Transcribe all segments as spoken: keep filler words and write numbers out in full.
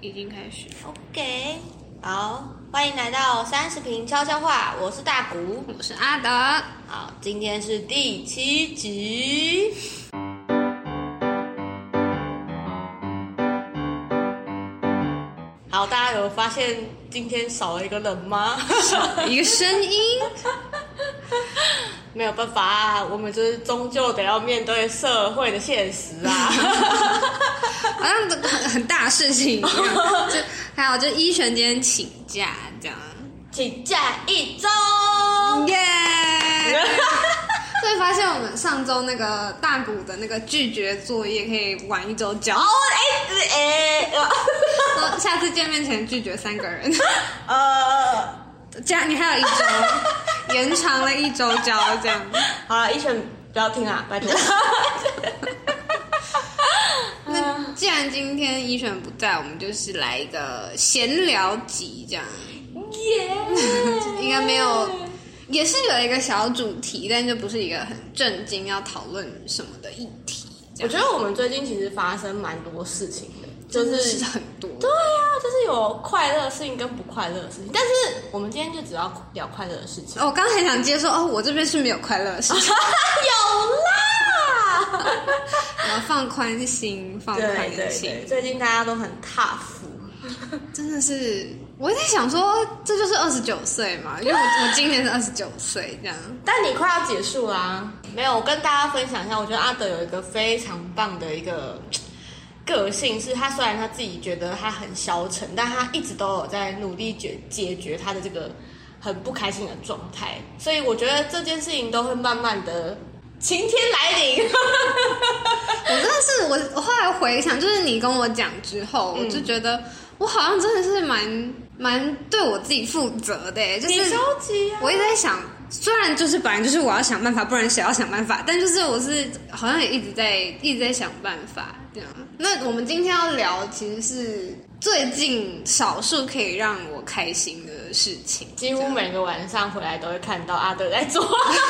已经开始。 OK， 好，欢迎来到三十瓶悄悄话，我是大谷， 我是阿德。 好，今天是第七集。好，大家有发现今天少了一个人吗？ 一个声音。 没有办法啊，我们就是终究得要面对社会的现实啊。 好像很很大事情一样。就还有就依璇今天请假这样， 请假一周， 耶、yeah! 所以发现我们上周那个大谷的那个拒绝作业可以晚一周交。 哦，哎哎， 说下次见面前拒绝三个人。 呃。 这样你还有一周，延长了一周交这样。 好了，依璇不要听啊，拜托。 那既然今天依璇不在，我们就是来一个闲聊集这样。 耶、 yeah! 应该没有，也是有一个小主题，但就不是一个很正经要讨论什么的议题。 我觉得我们最近其实发生蛮多事情的。就是是很多， 对啊，就是有快乐的事情跟不快乐的事情，但是我们今天就只要聊快乐的事情。 哦、我刚才想接受哦，我这边是没有快乐的事情。 有啦， 然后放宽心，放宽心。 对对对，最近大家都很 tough， 真的是，我在想说，这就是二十九岁嘛，因为我我今年是二十九岁这样。 但你快要结束啦，没有，我跟大家分享一下，我觉得阿德有一个非常棒的一个个性，是他虽然他自己觉得他很消沉，但他一直都有在努力解解决他的这个很不开心的状态，所以我觉得这件事情都会慢慢的晴天来临。 我真的是我我后来回想，就是你跟我讲之后，嗯、我就觉得我好像真的是蛮蛮对我自己负责的，就是你着急啊！ 我一直在想，虽然就是本来就是我要想办法，不然谁要想办法？但就是我是好像也一直在一直在想办法这样。那我们今天要聊其实是最近少数可以让我开心的事情， 几乎每个晚上回来都会看到阿德在做。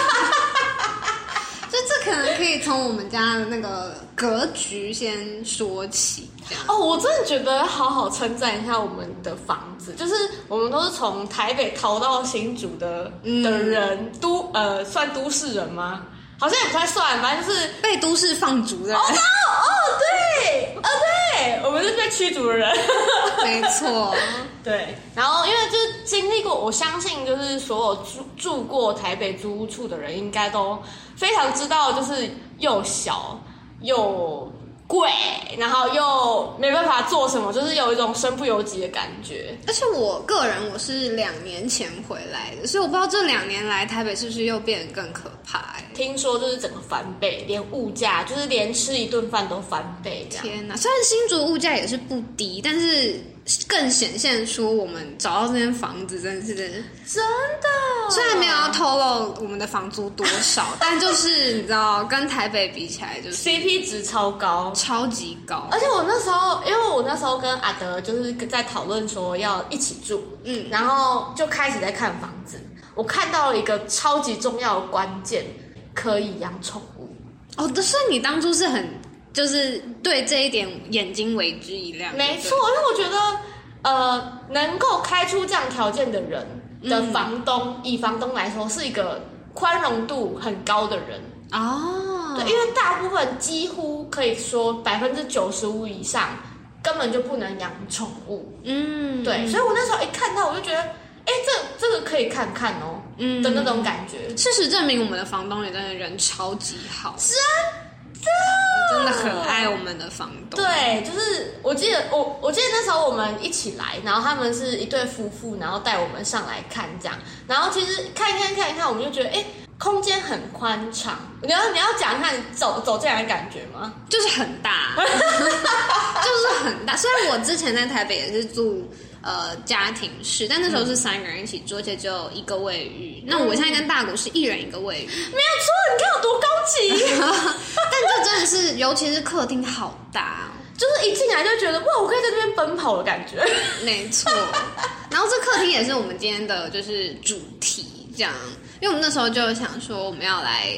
就这可能可以从我们家的那个格局先说起，这样。 哦，我真的觉得好好称赞一下我们的房子，就是我们都是从台北逃到新竹的、嗯、的人，都呃算都市人吗？好像也不太算，反正就是被都市放逐的人。 哦哦哦，对，哦对，我们是被驱逐的人。 没错， 对。然后因为就是经历过，我相信就是所有住住过台北租屋处的人，应该都非常知道，就是又小又贵，然后又没办法做什么，就是有一种身不由己的感觉。 而且我个人我是两年前回来的，所以我不知道这两年来台北是不是又变得更可怕、欸。 听说就是整个翻倍，连物价就是连吃一顿饭都翻倍这样。 天哪！虽然新竹物价也是不低，但是更显现出我们找到这间房子真的是真的。 虽然没有要透露我们的房租多少，但就是你知道，跟台北比起来，就是 C P 值超高， 超级高。 而且我那时候，因为我那时候跟阿德就是在讨论说要一起住，嗯，然后就开始在看房子。我看到了一个超级重要的关键，可以养宠物。 哦，所以你当初是很就是对这一点眼睛为之一亮。 没错，因为我觉得呃，能够开出这样条件的人的房东，嗯、以房东来说是一个宽容度很高的人哦。 对，因为大部分几乎可以说百分之九十五以上根本就不能养宠物。嗯，对，所以我那时候一看到我就觉得，哎，这这个可以看看哦，嗯的那种感觉。 事实证明，我们的房东也真的人超级好， 真的， 真的很爱我们的房东。 对，就是我记得我我记得那时候我们一起来，然后他们是一对夫妇，然后带我们上来看这样，然后其实看一看看一看，我们就觉得，哎，空间很宽敞。你要你要讲看走走进来的感觉吗？ 就是很大，就是很大。虽然我之前在台北也是住呃家庭式，但那时候是三个人一起住，而且只有一个卫浴。嗯、那我现在跟大谷是一人一个卫浴， 没有错。你看有多高级？ 但就真的是，尤其是客厅好大、哦， 就是一进来就觉得哇，我可以在这边奔跑的感觉。 没错。然后这客厅也是我们今天的就是主题，这样。因为我们那时候就想说我们要来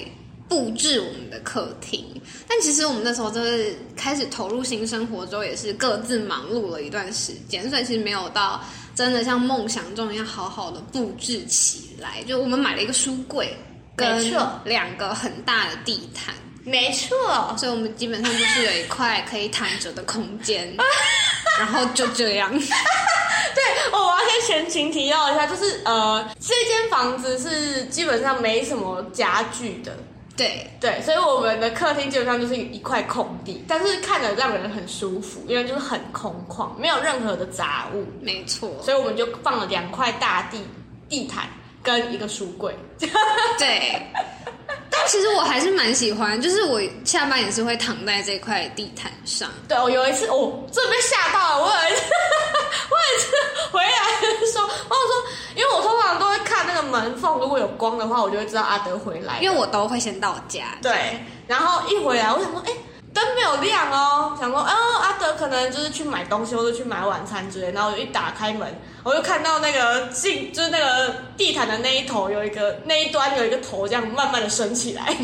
布置我们的客厅。但其实我们那时候就是开始投入新生活之后，也是各自忙碌了一段时间，所以其实没有到真的像梦想中一样好好的布置起来。就我们买了一个书柜，跟两个很大的地毯， 没错， 所以我们基本上就是有一块可以躺着的空间，然后就这样。 对，我要先前情提要一下，就是呃，这间房子是基本上没什么家具的。 对对，所以我们的客厅基本上就是一块空地，但是看着让人很舒服，因为就是很空旷，没有任何的杂物。 没错， 所以我们就放了两块大地地毯跟一个书柜。 对，但其实我还是蛮喜欢，就是我下班也是会躺在这块地毯上。 对，我有一次，哦，这被吓到了。我有一次，我有一次回来的时候，我想说，因为我通常都会看那个门缝，如果有光的话，我就会知道阿德回来。 因为我都会先到家。 对，然后一回来，我想说，哎，灯没有亮哦，想说，哦，阿德可能就是去买东西或者去买晚餐之类。然后我就一打开门，我就看到那个镜，就是那个地毯的那一头有一个那一端有一个头这样慢慢的升起来。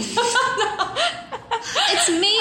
It's me,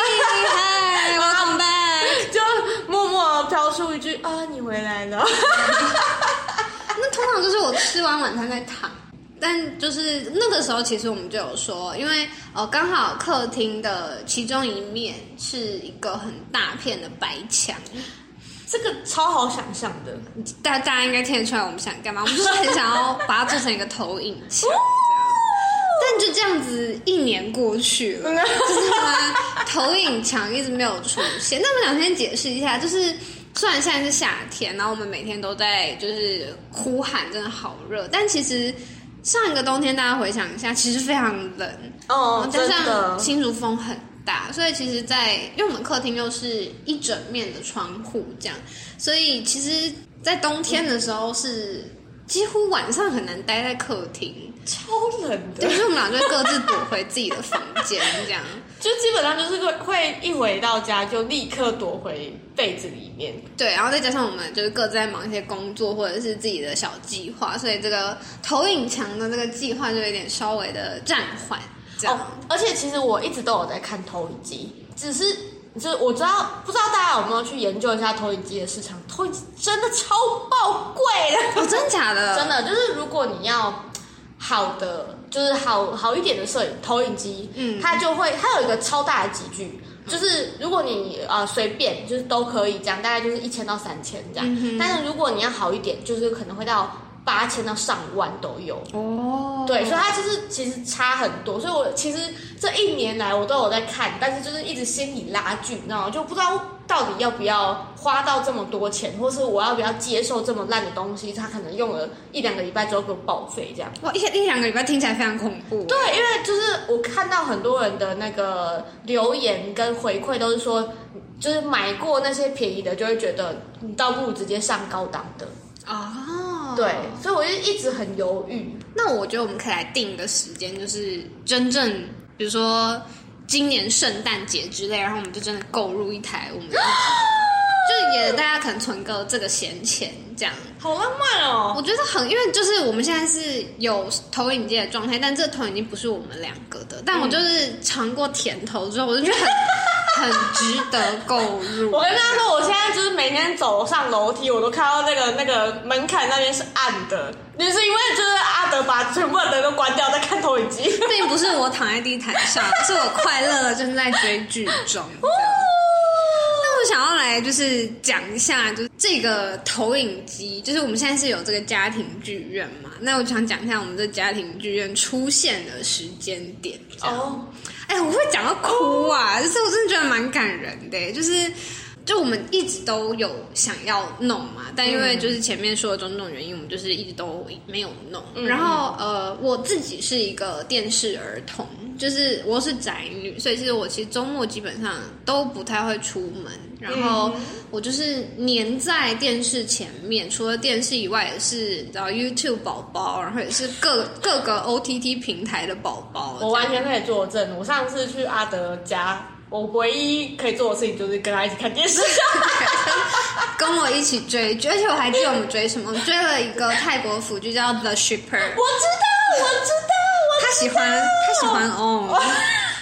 hi, welcome back。 就默默飘出一句啊，你回来了。 那通常就是我吃完晚餐再躺，但就是那个时候其实我们就有说，因为呃刚好客厅的其中一面是一个很大片的白墙。 这个超好想象的， 大大家应该听得出来我们想干嘛？我们就是很想要把它做成一个投影墙，这样。但就这样子一年过去了，就是呢，投影墙一直没有出现。那我想先解释一下，就是虽然现在是夏天，然后我们每天都在就是呼喊，真的好热，但其实上一个冬天大家回想一下，其实非常冷哦， 加上新竹风很大，所以其实在因为我们客厅又是一整面的窗户这样，所以其实在冬天的时候是几乎晚上很难待在客厅， 超冷的。 对，所以我们俩就各自躲回自己的房间这样。 就基本上就是会会一回到家就立刻躲回被子里面。 对，然后再加上我们就是各自在忙一些工作或者是自己的小计划，所以这个投影墙的这个计划就有点稍微的暂缓。 哦，而且其实我一直都有在看投影机，只是就是我知道不知道大家有没有去研究一下投影机的市场？投影机真的超爆贵的。 哦，真的假的？ 真的，就是如果你要好的，就是好好一点的摄影投影机，嗯，它就会它有一个超大的集具，就是如果你呃随便就是都可以这样，大概就是一千到三千这样，嗯，但是如果你要好一点，就是可能会到八千到上万都有哦。对，所以它就是其实差很多，所以我其实这一年来我都有在看，但是就是一直心里拉锯，你知道吗？就不知道到底要不要花到这么多钱，或是我要不要接受这么烂的东西，它可能用了一两个礼拜之后给我报废这样。 哇，一一两个礼拜听起来非常恐怖。 对，因为就是我看到很多人的那个留言跟回馈都是说，就是买过那些便宜的，就会觉得你倒不如直接上高档的。哦，对，所以我就一直很犹豫。 那我觉得我们可以来定一个时间，就是真正，比如说今年圣诞节之类，然后我们就真的购入一台我们自己的，就是也大家可能存个这个闲钱，这样。 好浪漫哦！ 我觉得很，因为就是我们现在是有投影机的状态，但这个投影机不是我们两个的。但我就是尝过甜头之后，我就觉得很。很值得购入。 我跟他说，我现在就是每天走上楼梯，我都看到那个那个门槛那边是暗的，就是因为就是阿德把全部的灯都关掉，在看投影机， 并不是我躺在地毯上，是我快乐的正在追剧中。那我想要来就是讲一下，就是这个投影机，就是我们现在是有这个家庭剧院嘛，那我想讲一下我们这家庭剧院出现的时间点。哦。哎，我会讲到哭啊！就是我真的觉得蛮感人的，就是就我们一直都有想要弄嘛，但因为就是前面说的种种原因，我们就是一直都没有弄。嗯、然后呃，我自己是一个电视儿童，就是我是宅女，所以其实我其实周末基本上都不太会出门，然后我就是黏在电视前面，除了电视以外，也是你知道 YouTube 宝宝，然后也是各各个 O T T 平台的宝宝。 我完全可以作证，我上次去阿德家。我唯一可以做的事情就是跟他一起看电视， 跟我一起追剧，而且我还记得我们追什么，我们追了一个泰国腐剧叫《The Shipper》。我知道，我知道，我知道他喜欢，他喜欢哦。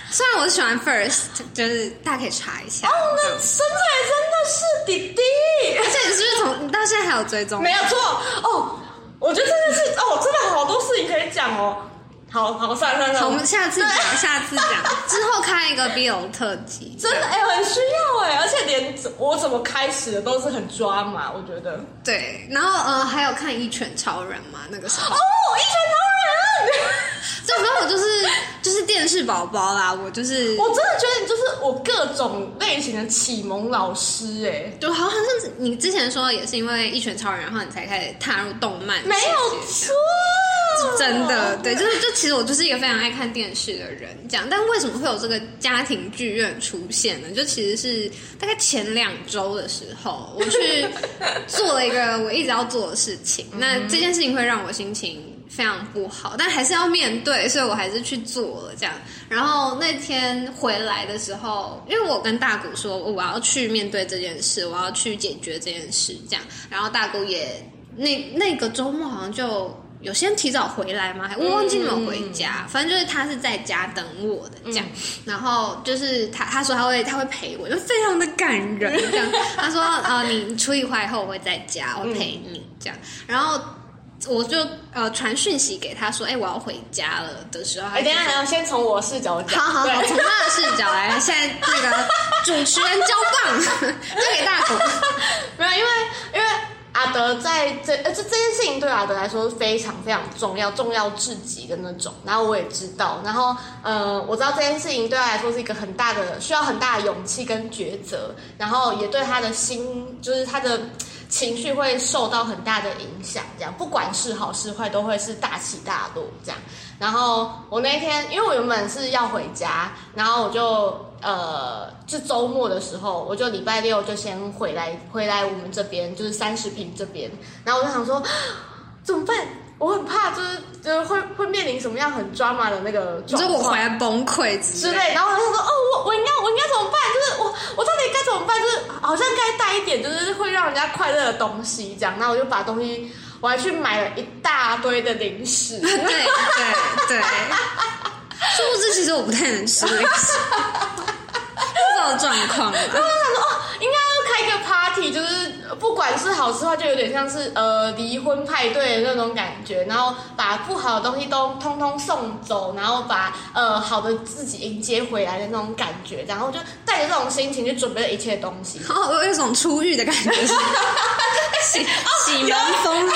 虽然我喜欢 First， 就是大家可以查一下。 哦，那身材真的是弟弟， 而且你是不是从你到现在还有追踪？ 没有错哦，我觉得真的是哦，真的好多事情可以讲哦。好好，算了算了， 好，我们下次讲，下次讲，之后开一个 B L 特辑， 真的哎、欸，很需要哎、欸，而且连我怎么开始的都是很抓马，我觉得。对， 然后呃，还有看《一拳超人》嘛，那个时候。 哦，一拳超人， 这时候我就是就是电视宝宝啦，我就是， 我真的觉得你就是我各种类型的启蒙老师哎、欸， 就好像是你之前说也是因为《一拳超人》，然后你才开始踏入动漫， 没有错。 真的，对，就是就其实我就是一个非常爱看电视的人，这样。但为什么会有这个家庭剧院出现呢？就其实是大概前两周的时候，我去做了一个我一直要做的事情。那这件事情会让我心情非常不好，但还是要面对，所以我还是去做了这样。然后那天回来的时候，因为我跟大谷说我要去面对这件事，我要去解决这件事，这样。然后大谷也那那个周末好像就。有先提早回来吗？我忘记你们回家，嗯、反正就是他是在家等我的这样。嗯、然后就是他他说他会他会陪我，就非常的感人这样。他说呃你处理回来以后我会在家，我会陪你这样。然后我就呃传讯息给他说，哎、欸、我要回家了的时候，哎、 欸、等一下等一下，先从我视角讲。 好好好，从他的视角来，现在那个主持人交棒交给大谷。 没有，因为因为。阿德在这呃这这件事情对阿德来说是非常非常重要，重要至极的那种。然后我也知道，然后呃我知道这件事情对他来说是一个很大的需要很大的勇气跟抉择，然后也对他的心就是他的情绪会受到很大的影响。这样不管是好是坏都会是大起大落这样。然后我那一天因为我原本是要回家，然后我就。呃，就周末的时候，我就礼拜六就先回来，回来我们这边就是三十坪这边，然后我就想说怎么办？我很怕，就是就是会会面临什么样很 drama 的那个状况， 就是我回来崩溃之类。然后我就说，哦，我我应该我应该怎么办？就是我我到底该怎么办？就是好像该带一点，就是会让人家快乐的东西这样。然后我就把东西，我还去买了一大堆的零食。 对对对，殊不知其实我不太能吃零食。这种状况，然后我想说哦，应该要开一个 party， 就是不管是好是坏，就有点像是呃离婚派对的那种感觉，然后把不好的东西都通通送走，然后把呃好的自己迎接回来的那种感觉，然后就带着这种心情去准备了一切东西， 然后我有一种出狱的感觉，洗洗门风的。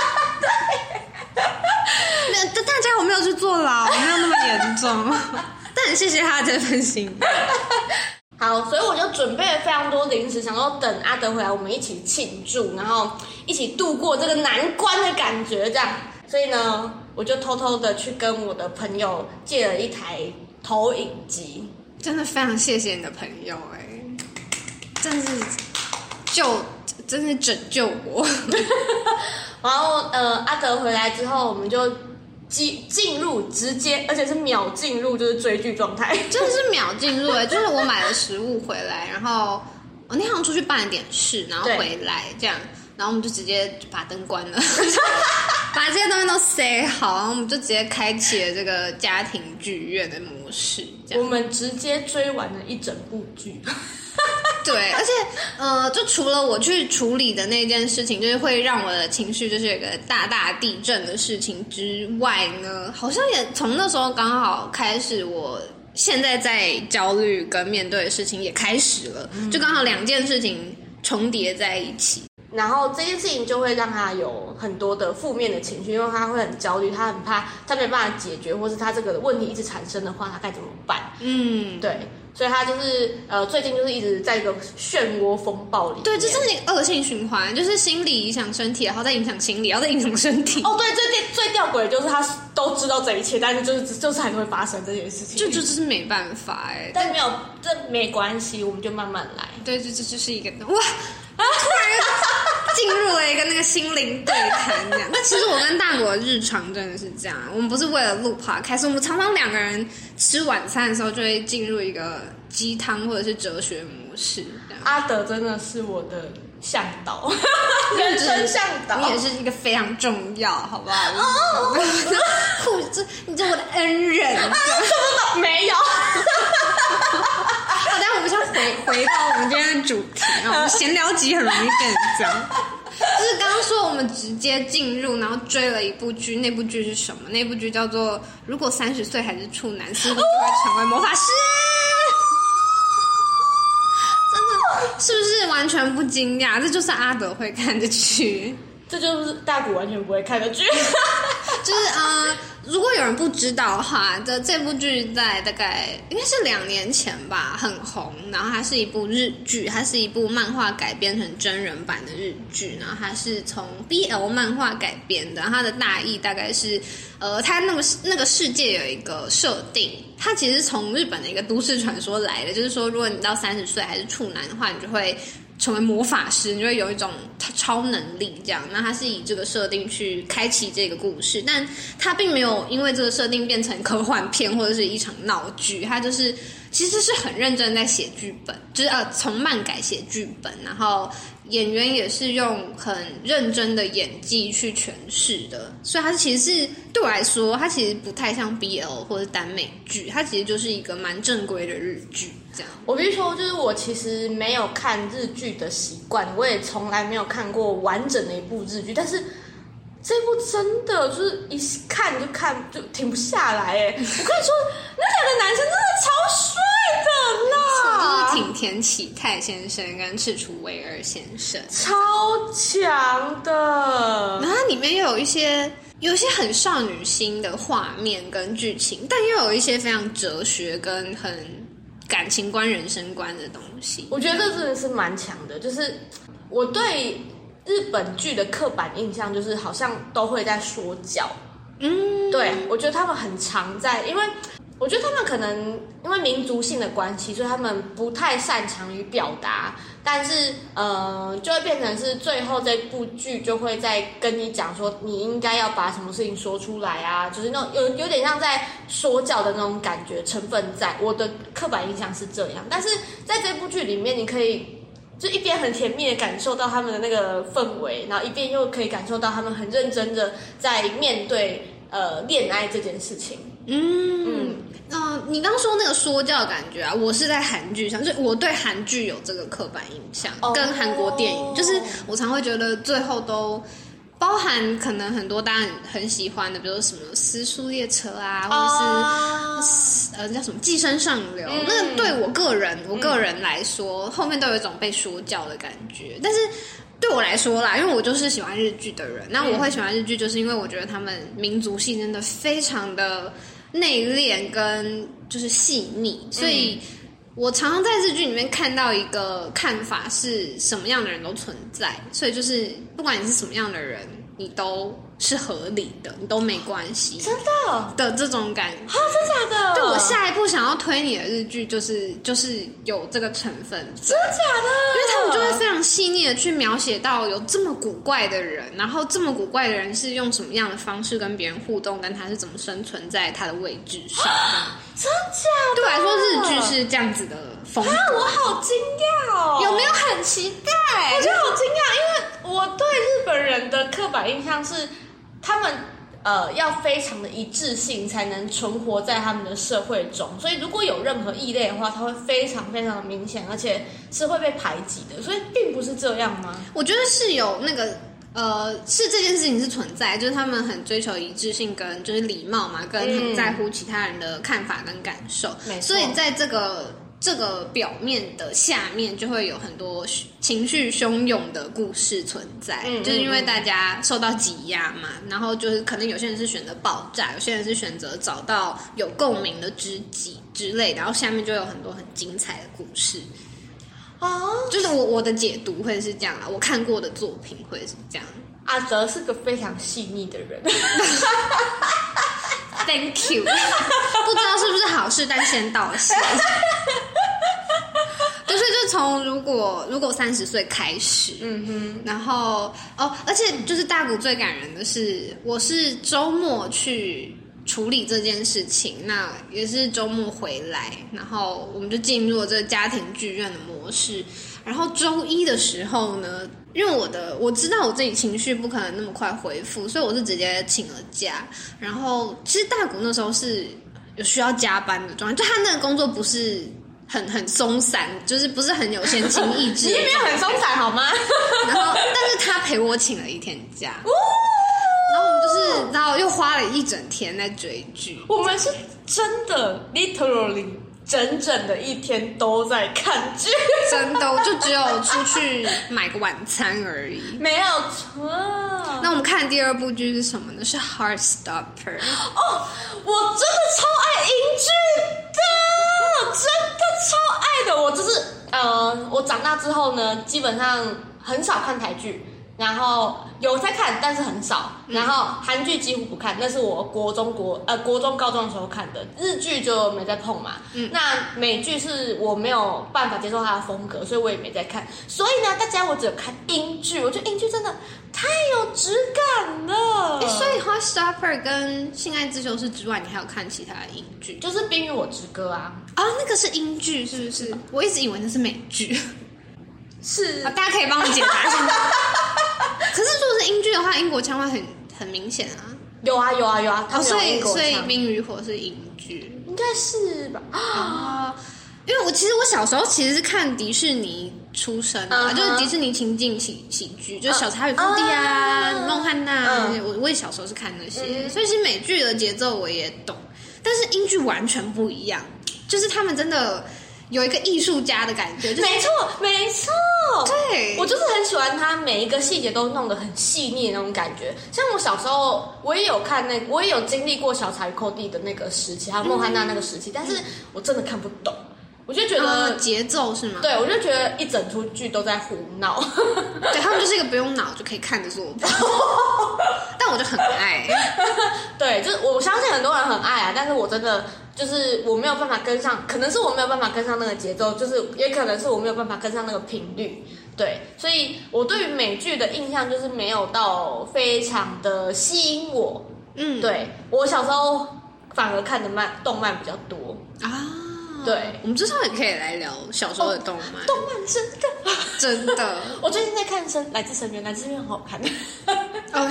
那大家我没有去坐牢，没有那么严重，但很谢谢他的这份心。 好，所以我就准备了非常多零食，想说等阿德回来，我们一起庆祝，然后一起度过这个难关的感觉，这样。所以呢，我就偷偷的去跟我的朋友借了一台投影机。 真的非常谢谢你的朋友、欸，哎，真是救，真是拯救我。 然后呃，阿德回来之后，我们就。进进入直接，而且是秒进入，就是追剧状态， 真的是秒进入哎！就是我买了食物回来，然后我那天出去办了点事，然后回来这样，然后我们就直接把灯关了，把这些东西都塞好，然后我们就直接开启了这个家庭剧院的模式。这样我们直接追完了一整部剧。 对，而且呃，就除了我去处理的那件事情，就是会让我的情绪就是有一个大大地震的事情之外呢，好像也从那时候刚好开始，我现在在焦虑跟面对的事情也开始了，嗯、就刚好两件事情重叠在一起。 然后这件事情就会让他有很多的负面的情绪，因为他会很焦虑，他很怕他没办法解决，或是他这个问题一直产生的话，他该怎么办？嗯，对，所以他就是呃，最近就是一直在一个漩涡风暴里。 对，这是恶性循环，就是心理影响身体，然后再影响心理，然后再影响身体。 哦，对，最最吊诡的就是他都知道这一切，但是就是就是还是会发生这件事情， 就就就是没办法哎。 但没有，这没关系，我们就慢慢来。 对，这这就是一个哇。突然进入了一个那个心灵对谈这样。那其实我跟大果日常真的是这样，我们不是为了录 podcast， 我们常常两个人吃晚餐的时候就会进入一个鸡汤或者是哲学模式。 阿德真的是我的向导， 人生向导， 你也是一个非常重要，好不好？护这你是我的恩人， 啊、怎么没有？ 好，等下我们先回回到我们今天的主题啊，我们闲聊集很容易变这样。就是刚刚说我们直接进入，然后追了一部剧，那部剧是什么？那部剧叫做《如果三十岁还是处男，似乎就会成为魔法师》。真的是不是完全不惊讶？这就是阿德会看的剧， 这就是大谷完全不会看的剧。 就是呃，如果有人不知道的话，这这部剧在大概应该是两年前吧，很红。然后它是一部日剧，它是一部漫画改编成真人版的日剧。然后它是从 B L 漫画改编的，它的大意大概是，呃，它那个那个世界有一个设定，它其实是从日本的一个都市传说来的，就是说，如果你到三十岁还是处男的话，你就会成为魔法师，你就会有一种超能力这样。那他是以这个设定去开启这个故事，但他并没有因为这个设定变成科幻片或者是一场闹剧，他就是其实是很认真在写剧本，就是呃从漫改写剧本，然后演员也是用很认真的演技去诠释的，所以它其实是对我来说，它其实不太像 B L 或者耽美剧，它其实就是一个蛮正规的日剧这样。 我必须说，就是我其实没有看日剧的习惯，我也从来没有看过完整的一部日剧，但是这部真的就是一看就看就停不下来哎！我跟你说，那两个男生真的超帅的啦， 就是挺田启泰先生跟赤楚卫二先生， 超强的。 然后它里面又有一些有一些很少女心的画面跟剧情，但又有一些非常哲学跟很感情观、人生观的东西。 我觉得这真的是蛮强的，就是我对日本剧的刻板印象就是好像都会在说教。嗯，对，我觉得他们很常在，因为我觉得他们可能因为民族性的关系，所以他们不太擅长于表达，但是呃，就会变成是最后这部剧就会在跟你讲说，你应该要把什么事情说出来啊，就是那种有有点像在说教的那种感觉成分在。我的刻板印象是这样，但是在这部剧里面，你可以就一边很甜蜜的感受到他们的那个氛围，然后一边又可以感受到他们很认真的在面对呃恋爱这件事情。 嗯嗯。呃，你刚说那个说教的感觉啊，我是在韩剧上，就我对韩剧有这个刻板印象，哦、跟韩国电影，就是我常会觉得最后都包含可能很多大家很喜欢的，比如说什么《私速列车》啊，或者是、哦、呃叫什么《寄生上流》嗯，那对我个人我个人来说、嗯，后面都有一种被说教的感觉，但是。对我来说啦，因为我就是喜欢日剧的人，那我会喜欢日剧，就是因为我觉得他们民族性真的非常的内敛跟就是细腻，所以我常常在日剧里面看到一个看法是什么样的人都存在，所以就是不管你是什么样的人，你都是合理的，你都没关系， 真的的这种感觉。 啊，真的假的？ 对，我下一步想要推你的日剧，就是就是有这个成分， 真的假的？ 因为他们就会非常细腻的去描写到有这么古怪的人，然后这么古怪的人是用什么样的方式跟别人互动，跟他是怎么生存在他的位置上。 真假的？ 对我来说，日剧是这样子的风格。 啊，我好惊讶哦！ 有没有很期待？ 我觉得好惊讶，因为我对日本人的刻板印象是。他们呃要非常的一致性才能存活在他们的社会中，所以如果有任何异类的话，它会非常非常的明显，而且是会被排挤的。所以并不是这样吗？我觉得是有那个呃，是这件事情是存在，就是他们很追求一致性跟就是礼貌嘛，跟很在乎其他人的看法跟感受。没错，所以在这个。这个表面的下面就会有很多情绪汹涌的故事存在，嗯嗯嗯，就是因为大家受到挤压嘛，然后就是可能有些人是选择爆炸，有些人是选择找到有共鸣的知己之类的，然后下面就有很多很精彩的故事。哦，就是我我的解读会是这样啦，我看过的作品会是这样。阿哲是个非常细腻的人。Thank you， 不知道是不是好事，但先道谢。就是就从如果如果三十岁开始，嗯哼，然后哦，而且就是大谷最感人的是，我是周末去处理这件事情，那也是周末回来，然后我们就进入了这个家庭剧院的模式。然后周一的时候呢， 因为我的我知道我自己情绪不可能那么快恢复，所以我是直接请了假。然后其实大谷那时候是有需要加班的状态，就他那个工作不是很很松散，就是不是很有闲情逸致。 你也没有很松散好吗？ 然后，但是他陪我请了一天假，哦、然后我们就是然后又花了一整天在追剧。 我们是真的 literally。整整的一天都在看剧， 真的，我就只有出去买个晚餐而已， 没有错。 那我们看的第二部剧是什么呢？是《Heartstopper》。 哦，我真的超爱英剧的，真的超爱的。我就是呃，我长大之后呢，基本上很少看台剧。然后有在看，但是很少。然后韩剧几乎不看，那是我国中国呃国中高中的时候看的。日剧就没在碰嘛。嗯，那美剧是我没有办法接受它的风格，所以我也没在看。所以呢，大家我只有看英剧，我觉得英剧真的太有质感了。 所以《Heartstopper》跟《性爱自修室》之外，你还有看其他的英剧？ 就是《冰与我之歌》啊。 啊，那个是英剧是不是？我一直以为那是美剧。 是、 啊，大家可以帮我解答一下。可是如果是英剧的话，英国腔会很很明显啊。 有啊有啊有啊， 哦，所以所以《冰与火》是英剧， 应该是吧？ 啊，因为我其实我小时候其实是看迪士尼出身的、啊， uh-huh. 就是迪士尼情境喜喜剧，就是小查与寇弟啊、uh-huh. 梦汉娜， uh-huh. 我我也小时候是看那些， uh-huh. 所以其实美剧的节奏我也懂，但是英剧完全不一样，就是他们真的。有一个艺术家的感觉，就是、 没错，没错， 对， 我就是很喜欢他每一个细节都弄得很细腻的那种感觉。像我小时候，我也有看那，我也有经历过小查与寇弟的那个时期，还有孟汉娜那个时期，嗯、但是我真的看不懂，我就觉得节、呃、奏是吗？ 对，我就觉得一整出剧都在胡闹。 对，他们就是一个不用脑就可以看的作品，但我就很爱。 对，就是我相信很多人很爱啊，但是我真的。就是我没有办法跟上，可能是我没有办法跟上那个节奏，就是也可能是我没有办法跟上那个频率，对，所以我对于美剧的印象就是没有到非常的吸引我，嗯，对我小时候反而看的漫动漫比较多啊，对， 我们之后也可以来聊小时候的动漫，哦、 动漫真的真的， 我最近在看《深来自深渊》，来自深渊很好看。 OK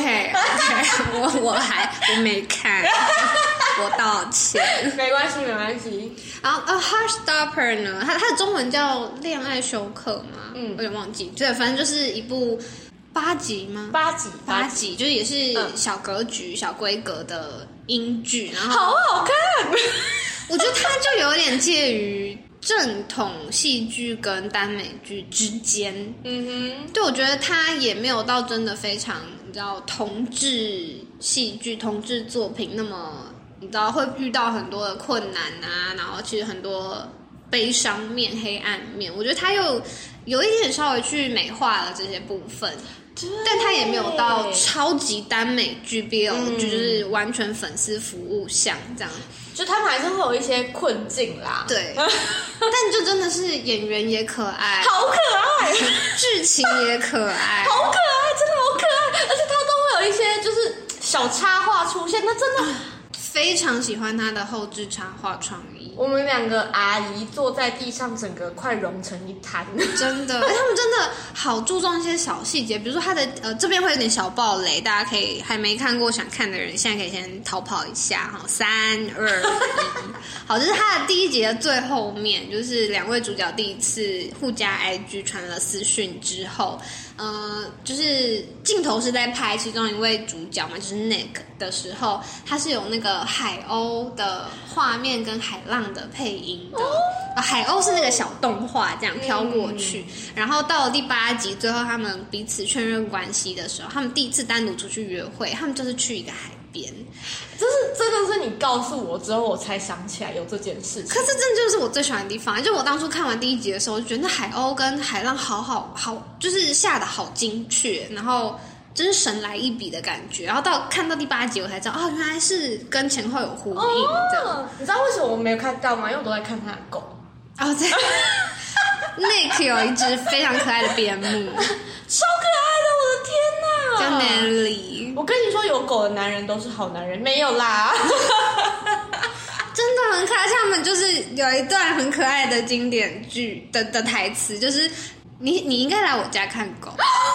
OK， 我我还我没看，我道歉。 没关系没关系。 然后呃 ，Heartstopper 呢，它它的中文叫恋爱休克嘛，嗯，有点忘记。对，反正就是一部八集吗？ 八集八集，就是也是小格局、嗯、小规格的英剧，然后好好看。 我觉得它就有点介于。正统戏剧跟耽美剧之间，嗯哼，对，我觉得它也没有到真的非常，你知道，同志戏剧、同志作品那么，你知道会遇到很多的困难啊，然后其实很多悲伤面、黑暗面，我觉得它又有一点稍微去美化了这些部分。但他也没有到超级耽美剧 B L 剧、嗯，就是完全粉丝服务向这样， 就他们还是会有一些困境啦。 对，但就真的是演员也可爱， 好可爱， 剧情也可爱， 好可爱，真的好可爱，而且他都会有一些就是小插画出现，那真的。 非常喜欢他的后置插画创意。 我们两个阿姨坐在地上，整个快融成一滩， 真的。他们真的好注重一些小细节，比如说他的呃这边会有点小爆雷，大家可以还没看过想看的人，现在可以先逃跑一下哈，三二一。好，就是他的第一集的最后面，就是两位主角第一次互加 I G 传了私讯之后。呃，就是镜头是在拍其中一位主角嘛，就是 Nick 的时候，他是有那个海鸥的画面跟海浪的配音的。哦、海鸥是那个小动画这样飘过去、嗯，然后到了第八集，最后他们彼此确认关系的时候，他们第一次单独出去约会，他们就是去一个海边。 这是真的是你告诉我之后，我才想起来有这件事情。 可是这就是我最喜欢的地方，就我当初看完第一集的时候，就觉得那海鸥跟海浪好好好，就是下的好精确，然后真是神来一笔的感觉。然后到看到第八集，我才知道啊、哦，原来是跟前后有呼应、哦、这样。 你知道为什么我没有看到吗？因为我都在看他的狗。 哦，对。Nick 有一只非常可爱的边牧，超可爱的，我的天哪！ 叫 Nelly。 我跟你说，有狗的男人都是好男人，没有啦。 真的很可爱，他们就是有一段很可爱的经典剧的的台词，就是你你应该来我家看狗。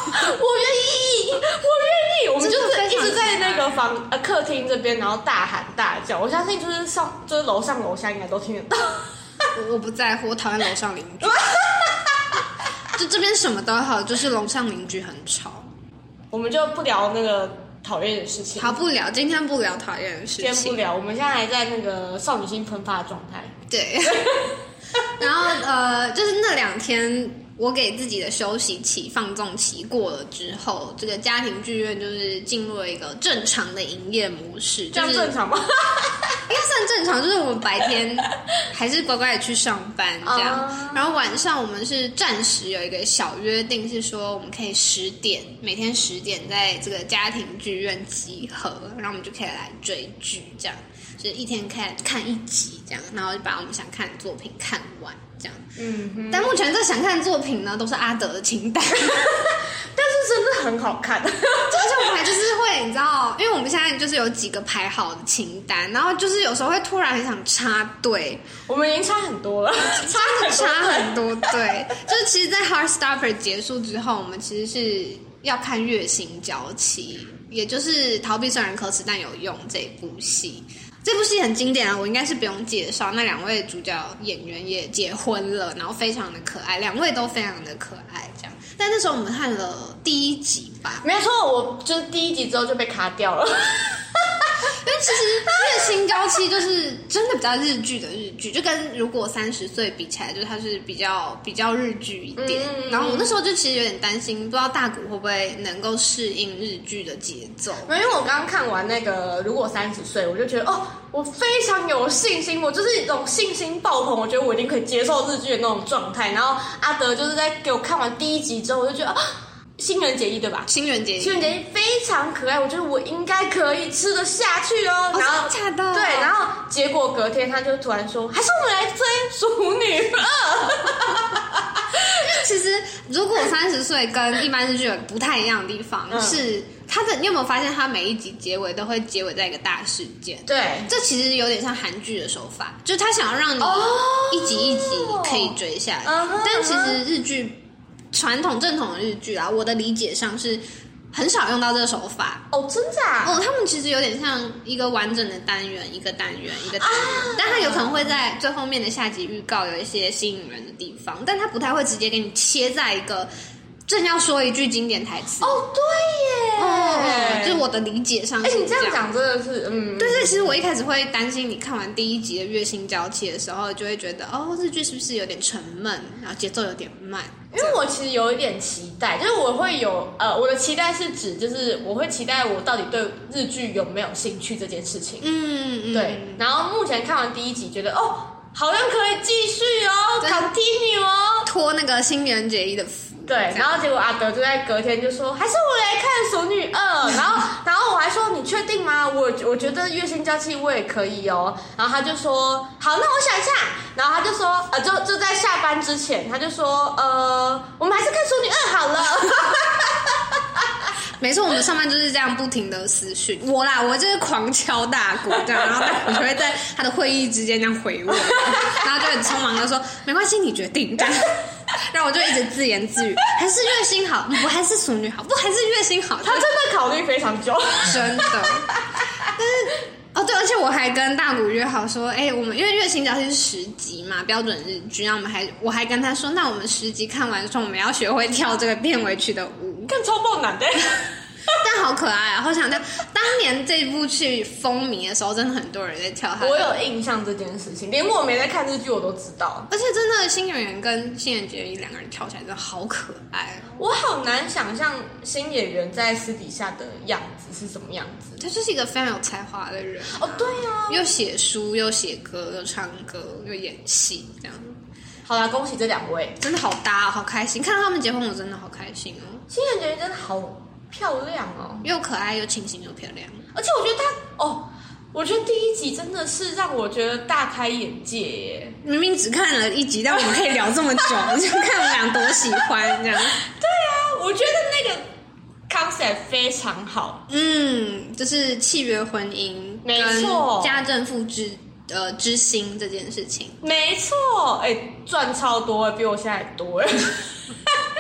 愿意，我愿意，我们就是一直在那个房呃客厅这边，然后大喊大叫。我相信就是上就是楼上楼下应该都听得到。 我我不在乎，我讨厌楼上邻居。就这边什么都好，就是楼上邻居很吵。 我们就不聊那个讨厌的事情。 好，不聊，今天不聊讨厌的事情。 今天不聊，我们现在还在那个少女心喷发的状态。 对。然后呃，就是那两天我给自己的休息期、放纵期过了之后，这个家庭剧院就是进入了一个正常的营业模式。 这样正常吗？ 应该算正常，就是我们白天还是乖乖的去上班这样， uh... 然后晚上我们是暂时有一个小约定，是说我们可以十点每天十点在这个家庭剧院集合，然后我们就可以来追剧，这样就是一天看看一集这样，然后就把我们想看的作品看完这样。嗯哼，但目前这想看的作品呢，都是阿德的清单。 但是真的很好看，而且我们还就是会，你知道，因为我们现在就是有几个排好的清单，然后就是有时候会突然很想插队， 我们已经差很多了， 差很差很多对，就是其实，在 Heartstopper 结束之后，我们其实是要看《月薪娇妻》，也就是逃避虽然可耻但有用这部戏。这部戏很经典啊，我应该是不用介绍。那两位主角演员也结婚了，然后非常的可爱，两位都非常的可爱，这样。但那时候我们看了第一集吧， 没错，我就是第一集之后就被卡掉了。 因为其实《月薪娇妻》就是真的比较日剧的日剧，就跟如果三十岁比起来，就是它是比较比较日剧一点。嗯、然后我那时候就其实有点担心，不知道大谷会不会能够适应日剧的节奏。 因为我刚刚看完那个《如果三十岁》，我就觉得哦，我非常有信心，我就是一种信心爆棚，我觉得我一定可以接受日剧的那种状态。然后阿德就是在给我看完第一集之后，我就觉得啊。新垣结衣对吧？ 新垣结衣， 新垣结衣非常可爱，我觉得我应该可以吃得下去哦。 哦然后真的假的？ 对，然后结果隔天他就突然说，还是我们来追《熟女二》。 其实如果三十岁跟一般日剧有不太一样的地方、嗯、是他的，你有没有发现他每一集结尾都会结尾在一个大事件？ 对， 这其实有点像韩剧的手法，就是他想要让你一集一集可以追下来，哦、但其实日剧。传统正统的日剧啊，我的理解上是很少用到这个手法哦，真假？ 哦，他们其实有点像一个完整的单元，一个单元，一个单元，啊、但它有可能会在最后面的下集预告有一些吸引人的地方，但它不太会直接给你切在一个正要说一句经典台词。 哦，对耶， 哦，就是我的理解上是这样。 哎，你这样讲真的是，嗯， 对对，其实我一开始会担心，你看完第一集的《月薪娇妻》的时候，就会觉得哦，日剧是不是有点沉闷，然后节奏有点慢。 因为我其实有一点期待，就是我会有呃，我的期待是指就是我会期待我到底对日剧有没有兴趣这件事情。嗯嗯，对。然后目前看完第一集，觉得哦，好像可以继续哦 ，continue 哦， 拖那个新垣结衣的福。 对，然后结果阿德就在隔天就说，还是我来看《熟女二》，然后然后我还说你确定吗？我我觉得《月薪娇妻》我也可以哦，然后他就说好，那我想一下，然后他就说呃，就就在下班之前，他就说呃，我们还是看《熟女二》好了。 没错，我们上班就是这样不停的私讯我啦，我就是狂敲大鼓这样，然后大鼓就会在他的会议之间这样回我，然后就很匆忙的说没关系，你决定这样。然后我就一直自言自语，还是月薪好，不还是熟女好，不还是月薪好。 他真的考虑非常久， 真的。但是哦对，而且我还跟大谷约好说，哎，我们因为月薪娇妻是十集嘛，标准日剧，然后我们还我还跟他说，那我们十集看完之后，我们要学会跳这个片尾曲的舞， 更超爆难的。 但好可爱啊！好想跳。当年这部剧风靡的时候，真的很多人在跳它。 我有印象这件事情，连我没在看日剧我都知道。 而且真的新演员跟新垣结衣两个人跳起来真的好可爱。 我好难想象新演员在私底下的样子是什么样子。 他就是一个非常有才华的人、啊。 哦，对啊， 又写书，又写歌，又唱歌，又演戏，这样。 好啦，恭喜这两位， 真的好搭、哦，好开心！看到他们结婚，我真的好开心哦。 新垣结衣真的好漂亮哦， 又可爱又清新又漂亮， 而且我觉得她哦，我觉得第一集真的是让我觉得大开眼界耶。 明明只看了一集，但我们可以聊这么久，就看我们俩多喜欢这样。 对啊，我觉得那个 concept 非常好。 嗯，就是契约婚姻， 没错， 家政妇之呃之心这件事情， 没错，哎，赚超多，比我现在多哎。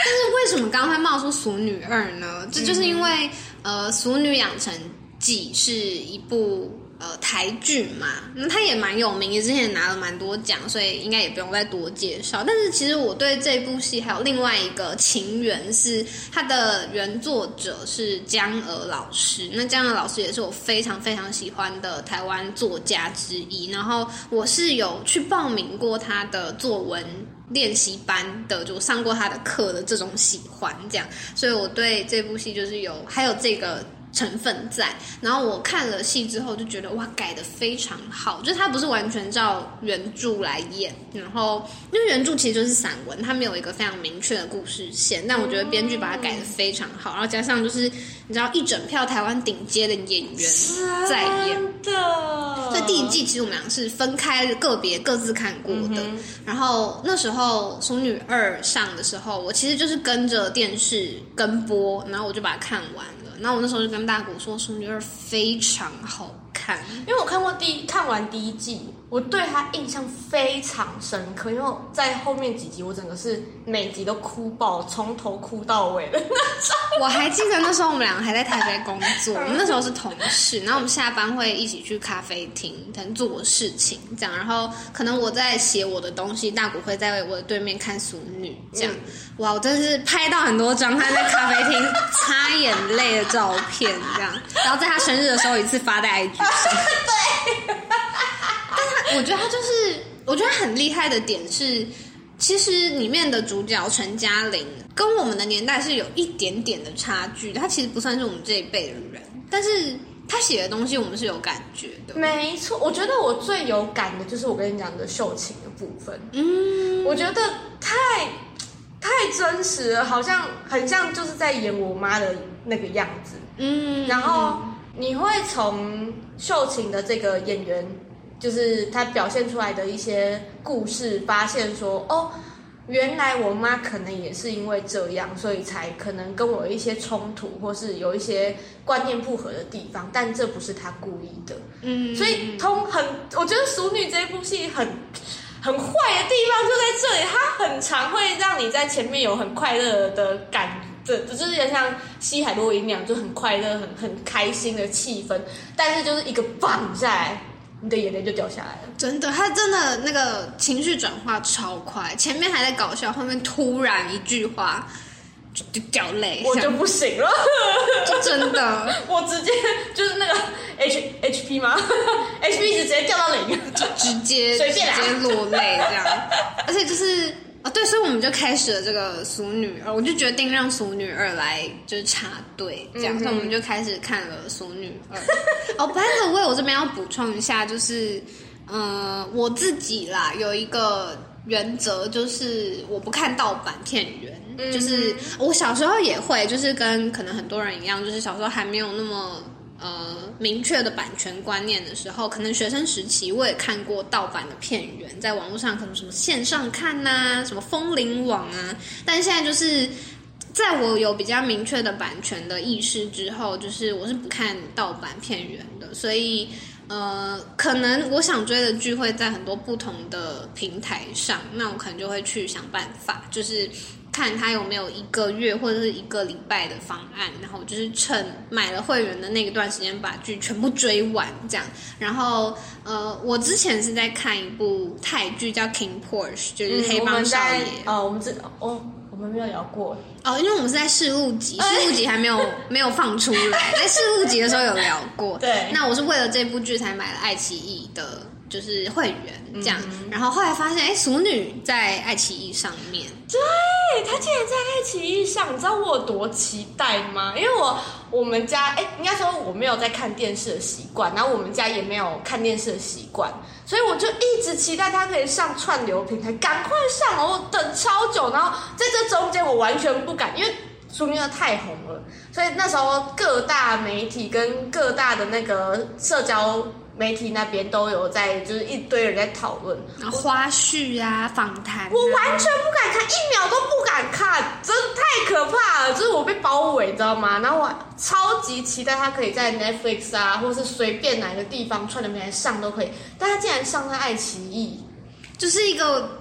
但是为什么刚刚会冒出《俗女二》呢？这就是因为、嗯、呃，《俗女养成记》是一部呃台剧嘛，那它也蛮有名，也之前也拿了蛮多奖，所以应该也不用再多介绍。但是其实我对这部戏还有另外一个情缘，是它的原作者是江娥老师。那江娥老师也是我非常非常喜欢的台湾作家之一，然后我是有去报名过他的作文练习班的，就上过他的课的这种喜欢这样，所以我对这部戏就是有还有这个成分在。然后我看了戏之后就觉得哇，改得非常好，就是它不是完全照原著来演，然后因为原著其实就是散文，它没有一个非常明确的故事线，但我觉得编剧把它改得非常好，然后加上就是你知道一整票台湾顶尖的演员在演的， 所以第一季其实我们俩是分开个别各自看过的、嗯、然后那时候《俗女二》上的时候，我其实就是跟着电视跟播，然后我就把它看完了。然后我那时候就跟大谷说，《俗女二》非常好看， 因为我看过第一看完第一季，我对他印象非常深刻，因为在后面几集我整个是每集都哭爆，从头哭到尾的那种。 我还记得那时候我们两个还在台北工作，我们那时候是同事，然后我们下班会一起去咖啡厅可能做事情这样，然后可能我在写我的东西，大谷会在我的对面看《俗女》这样、嗯、哇，我真的是拍到很多张他在咖啡厅擦眼泪的照片这样，然后在他生日的时候一次发在 I G 上对， 但他我觉得他就是我觉得他很厉害的点是，其实里面的主角陈嘉玲跟我们的年代是有一点点的差距，他其实不算是我们这一辈的人，但是他写的东西我们是有感觉的。 没错，我觉得我最有感的就是我跟你讲的秀琴的部分，嗯，我觉得太太真实了，好像很像就是在演我妈的那个样子，嗯，然后你会从秀琴的这个演员，就是她表现出来的一些故事，发现说，哦，原来我妈可能也是因为这样，所以才可能跟我有一些冲突，或是有一些观念不合的地方，但这不是她故意的。嗯，所以通很，我觉得《俗女》这一部戏很很坏的地方就在这里，它很常会让你在前面有很快乐的感觉。对，就是有点像西海洛因那样，就很快乐、很很开心的气氛，但是就是一个棒下来，你的眼泪就掉下来了。真的， 他真的那个情绪转化超快，前面还在搞笑，后面突然一句话就就掉泪， 我就不行了， 就真的， 我直接就是那个 H H P 吗？H P 直接掉到零， 就直接随便直接落泪这样，而且就是。啊、哦，对，所以我们就开始了这个《俗女二》，我就决定让《俗女二》来就是插队，这样，嗯、所以我们就开始看了《俗女二》。哦 ，by the way，我这边要补充一下，就是，嗯、呃，我自己啦有一个原则，就是我不看盗版片源，嗯、就是我小时候也会，就是跟可能很多人一样，就是小时候还没有那么。呃，明确的版权观念的时候，可能学生时期我也看过盗版的片源，在网络上可能什么线上看呐、啊，什么风铃网啊，但现在就是在我有比较明确的版权的意识之后，就是我是不看盗版片源的，所以呃，可能我想追的剧会在很多不同的平台上，那我可能就会去想办法，就是看他有没有一个月或者是一个礼拜的方案，然后就是趁买了会员的那个段时间把剧全部追完这样。然后呃，我之前是在看一部泰剧叫 King Porsche， 就是黑帮少爷。 嗯、哦，我们这哦。我们没有聊过哦，因为我们是在试录集，试录集还没有没有放出来，在试录集的时候有聊过。 对， 那我是为了这部剧才买了爱奇艺的，就是会员这样。嗯、然后后来发现，哎，俗女在爱奇艺上面。 对，她竟然在爱奇艺上，你知道我有多期待吗？因为我我们家，哎，应该说我没有在看电视的习惯，然后我们家也没有看电视的习惯。所以我就一直期待它可以上串流平台，赶快上！我等超久，然后在这中间我完全不敢，因为《俗女二》太红了，所以那时候各大媒体跟各大的那个社交媒体那边都有在，就是一堆人在讨论花絮啊、访谈、啊。 我完全不敢看，一秒都不敢看，真的太可怕了！就是我被包围，你知道吗？然后我超级期待它可以在 Netflix 啊，或是随便哪个地方串流平台上都可以，但它竟然上在爱奇艺。 就是一个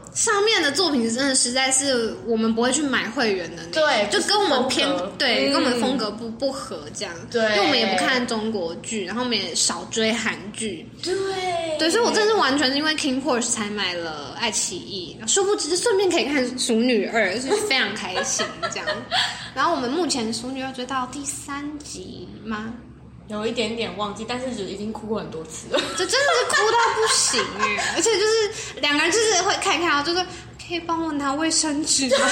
上面的作品真的实在是我们不会去买会员的那种， 对， 就跟我们偏对、嗯、跟我们风格不不合这样。 对， 因为我们也不看中国剧，然后我们也少追韩剧。 对对，所以我真的是完全是因为 King Porsche 才买了爱奇艺，殊不知顺便可以看《熟女二》，是非常开心这样。然后我们目前《熟女二》追到第三集吗？ 有一点点忘记，但是已经哭过很多次了， 这真的是哭到不行哎！而且就是两个人就是会看一看，就是可以帮我拿卫生纸吗？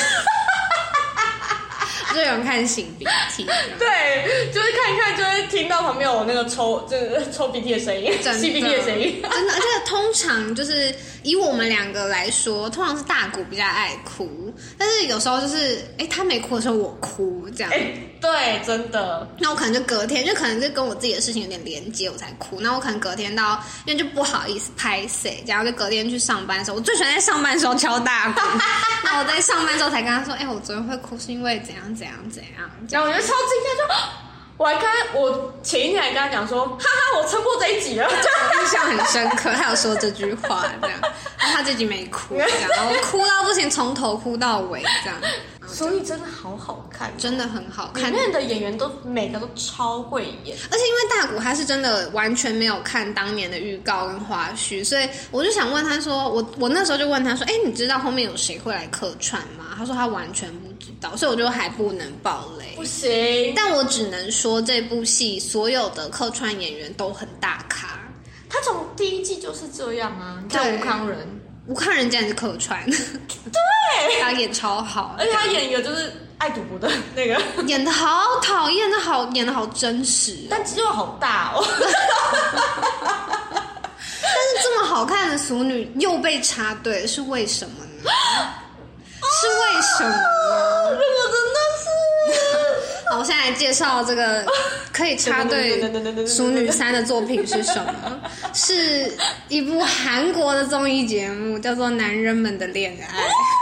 就有人看擤鼻涕， 对，就是看一看就会听到旁边有那个抽，就是抽鼻涕的声音，吸鼻涕的声音， 真的。而且通常就是以我们两个来说，通常是大谷比较爱哭，但是有时候就是哎他没哭的时候我哭这样。 哎，对，真的。 那我可能就隔天，就可能是跟我自己的事情有点连接，我才哭。那我可能隔天到，因为就不好意思拍谁，然后就隔天去上班的时候，我最喜欢在上班的时候敲大鼓。那我在上班之后才跟他说，哎、欸，我昨天会哭是因为怎样怎样怎样。 然后我就超惊讶，就我还跟他，我前一天还跟他讲说，哈哈，我撑过这一集了， 我印象很深刻。他有说这句话这样，然后他这集没哭，这样，然后哭到不行，从头哭到尾这样。 所以真的好好看， 真的很好看。 里面的演员都每个都超会演， 而且因为大谷他是真的完全没有看当年的预告跟花絮，所以我就想问他说，我我那时候就问他说，哎，你知道后面有谁会来客串吗？他说他完全不知道，所以我就还不能爆雷。 不行， 但我只能说这部戏所有的客串演员都很大咖。 他从第一季就是这样啊，你看吴康仁。 吴康仁竟然是客串， 对， 他演超好， 而且他演一个就是爱赌博的那个， 演的好讨厌，的好演的好真实、哦， 但肌肉好大哦。 但是这么好看的熟女又被插队，是为什么呢？是为什么呢？ 这个真的是。 好，我现在来介绍这个可以插队熟女三的作品是什么？是一部韩国的综艺节目，叫做《男人们的恋爱》。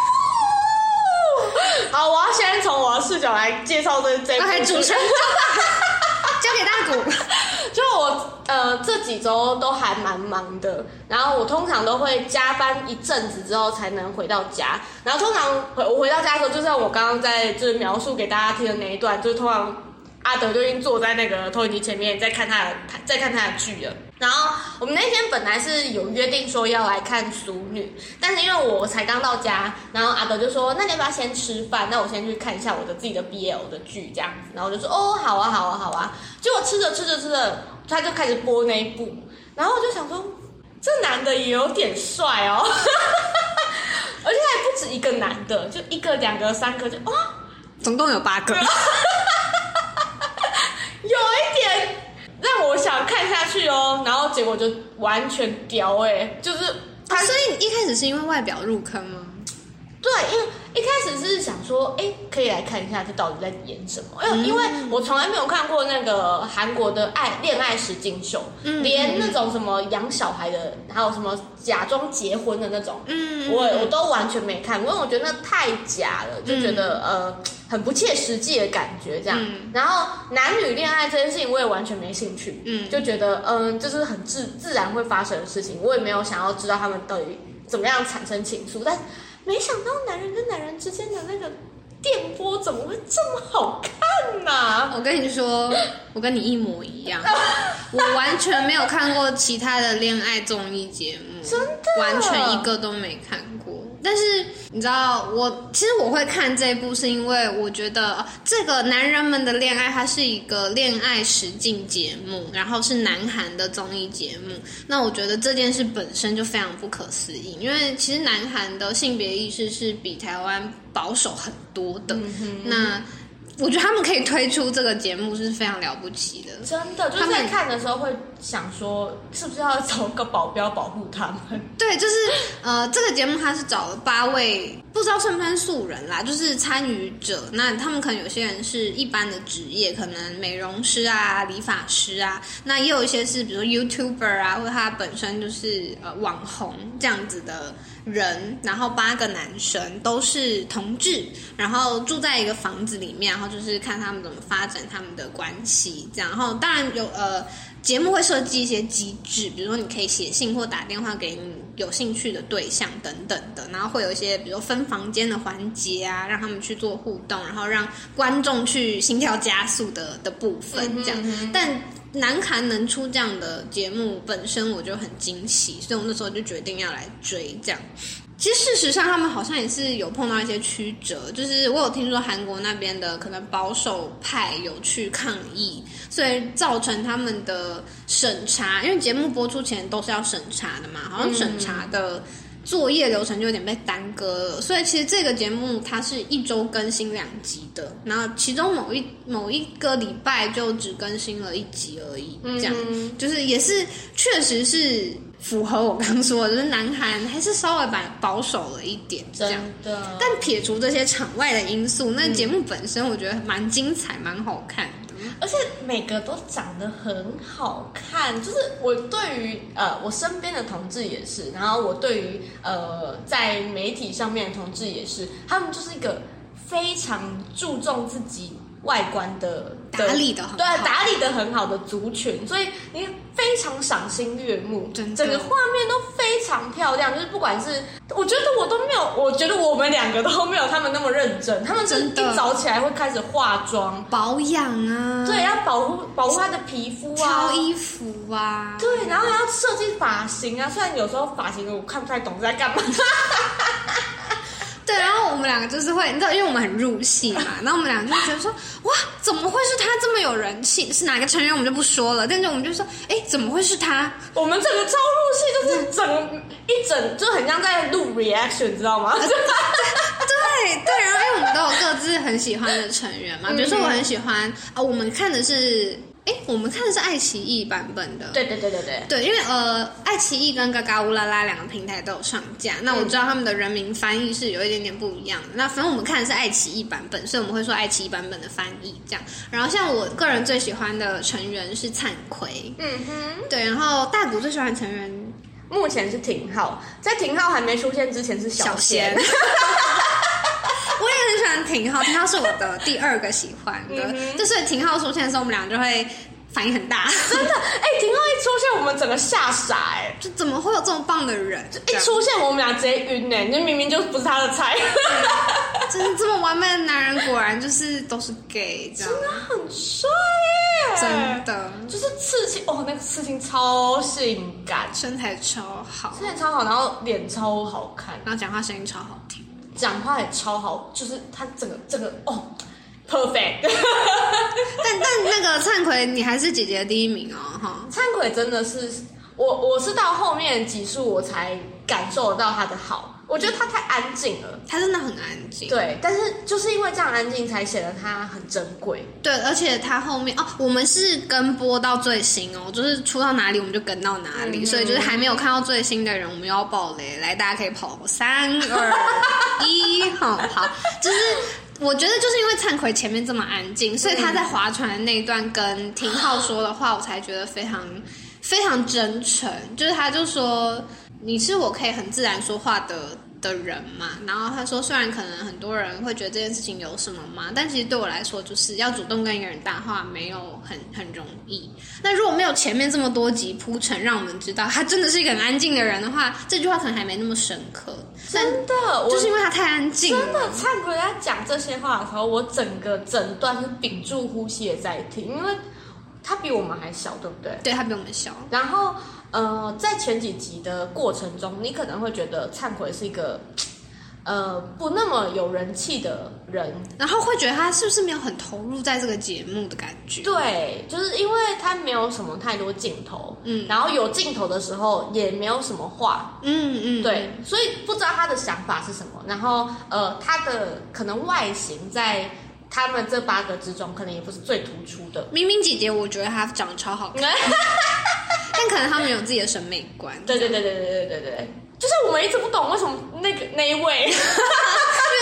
好，我要先从我的视角来介绍这这部。 还主持人交给大谷。 就我呃这几周都还蛮忙的，然后我通常都会加班一阵子之后才能回到家，然后通常回我回到家的时候，就像我刚刚在就是描述给大家听的那一段，就是通常阿德就已经坐在那个投影机前面在看他的在看他的剧了。然后我们那天本来是有约定说要来看《熟女》，但是因为我才刚到家，然后阿德就说：“那你要不要先吃饭？那我先去看一下我的自己的 B L 的剧这样子。”然后我就说：“哦，好啊，好啊，好啊。”结果吃着吃着吃着，他就开始播那一部，然后我就想说，这男的也有点帅哦，而且还不止一个男的，就一个、两个、三个，就哇、哦， 总共有八个， 有一点。让我想看下去哦，然后结果就完全屌哎、欸，就是他、 啊，所以一开始是因为外表入坑吗？ 对，因为一开始是想说，哎，可以来看一下这到底在演什么，因为因为我从来没有看过那个韩国的爱恋爱实境秀，嗯、连那种什么养小孩的，还有什么假装结婚的那种，嗯，我我都完全没看过，因为我觉得那太假了，就觉得、嗯、呃。很不切实际的感觉，这样、嗯。然后男女恋爱这件事情，我也完全没兴趣，嗯，就觉得嗯，这、就是很自自然会发生的事情，我也没有想要知道他们到底怎么样产生情愫。但没想到男人跟男人之间的那个电波怎么会这么好看呢、啊？ 我跟你说，我跟你一模一样，我完全没有看过其他的恋爱综艺节目， 真的， 完全一个都没看过。但是你知道，我其实我会看这一部，是因为我觉得这个男人们的恋爱，它是一个恋爱实境节目，然后是南韩的综艺节目。那我觉得这件事本身就非常不可思议，因为其实南韩的性别意识是比台湾保守很多的。嗯、那我觉得他们可以推出这个节目是非常了不起的， 真的。就是在看的时候会想说，是不是要找个保镖保护他们？ 对，就是呃，这个节目它是找了八位不知道算不算素人啦，就是参与者。那他们可能有些人是一般的职业，可能美容师啊、理发师啊，那也有一些是比如说 YouTuber 啊，或者他本身就是呃网红这样子的人。然后八个男生都是同志，然后住在一个房子里面，然后就是看他们怎么发展他们的关系这样。然后当然有呃。节目会设计一些机制，比如说你可以写信或打电话给你有兴趣的对象等等的，然后会有一些比如说分房间的环节啊，让他们去做互动，然后让观众去心跳加速的的部分这样。嗯嗯但南韩能出这样的节目本身我就很惊喜，所以我那时候就决定要来追这样。其实事实上他们好像也是有碰到一些曲折，就是我有听说韩国那边的可能保守派有去抗议，所以造成他们的审查，因为节目播出前都是要审查的嘛，好像审查的作业流程就有点被耽搁了，所以其实这个节目它是一周更新两集的，然后其中某一某一个礼拜就只更新了一集而已，这样、嗯、就是也是确实是符合我刚说的，就是南韩还是稍微保守了一点这样的。但撇除这些场外的因素，那节目本身我觉得蛮精彩蛮好看的， 而且每个都长得很好看。就是我对于呃我身边的同志也是，然后我对于呃在媒体上面的同志也是，他们就是一个非常注重自己外观的打理的很好， 对，打理的很好的族群，所以你非常赏心悦目，整个画面都非常漂亮。就是不管是，我觉得我都没有，我觉得我们两个都没有他们那么认真。他们是一早起来会开始化妆、 保养啊， 对，要保护保护他的皮肤啊， 挑衣服啊， 对，然后还要设计发型啊。虽然有时候发型我看不太懂在干嘛。 对，然后我们两个就是会，你知道，因为我们很入戏嘛，然后我们两个就觉得说，哇，怎么会是他这么有人气？是哪个成员我们就不说了，但是我们就说，哎，怎么会是他？ 我们整个超入戏，就是整个一整就很像在录 reaction， 知道吗？ 对对，然后因为我们都有各自很喜欢的成员嘛，比如说我很喜欢啊、呃，我们看的是。哎，我们看的是爱奇艺版本的。 对对对对对。 对，因为呃，爱奇艺跟嘎嘎乌拉拉两个平台都有上架。那我知道他们的人名翻译是有一点点不一样的。那反正我们看的是爱奇艺版本，所以我们会说爱奇艺版本的翻译这样。然后像我个人最喜欢的成员是灿奎。嗯哼。对，然后大谷最喜欢的成员目前是廷浩，在廷浩还没出现之前是小仙。 我也很喜欢廷浩，廷浩是我的第二个喜欢的，嗯、就所以廷浩出现的时候，我们俩就会反应很大。 真的，哎、欸，廷浩一出现，我们整个吓傻、欸，哎， 就怎么会有这么棒的人？ 一出现，我们俩直接晕哎、欸，就明明就不是他的菜。 真是这么完美的男人，果然就是都是 gay， 这样真的很帅耶、 欸，真的， 就是刺青哦，那个刺青超性感， 身材超好， 身材超好，然后脸超好看， 然后讲话声音超好听。 讲话也超好，就是他整个整个哦 ，perfect 但。但但那个灿奎，你还是姐姐的第一名哦，哈。 灿奎真的是我，我是到后面集数我才感受得到他的好。我觉得他太安静了， 他真的很安静。 对，但是就是因为这样安静，才显得他很珍贵。 对，而且他后面哦，我们是跟播到最新哦，就是出到哪里我们就跟到哪里，嗯、所以就是还没有看到最新的人，我们又要爆雷，来大家可以跑三二一，好好，就是。我觉得就是因为灿奎前面这么安静，所以他在划船的那一段跟廷浩说的话，我才觉得非常非常真诚。就是他就说你是我可以很自然说话的的人嘛，然后他说虽然可能很多人会觉得这件事情有什么嘛，但其实对我来说就是要主动跟一个人搭话没有很很容易。那如果没有前面这么多集铺陈让我们知道他真的是一个很安静的人的话，这句话可能还没那么深刻。 真的， 就是因为他太安静了。 真的，灿奎在讲这些话的时候，我整个整段是屏住呼吸的在听，因为他比我们还小，对不对？ 对，他比我们小。 然后呃，在前几集的过程中，你可能会觉得灿奎是一个呃不那么有人气的人， 然后会觉得他是不是没有很投入在这个节目的感觉？ 对，就是因为他没有什么太多镜头，嗯，然后有镜头的时候也没有什么话，嗯嗯，对，所以不知道他的想法是什么。然后呃，他的可能外形在他们这八个之中，可能也不是最突出的。 明明姐姐，我觉得她长得超好看，但可能他们有自己的审美观。 对对对对对对对对。就是我们一直不懂为什么那个那一位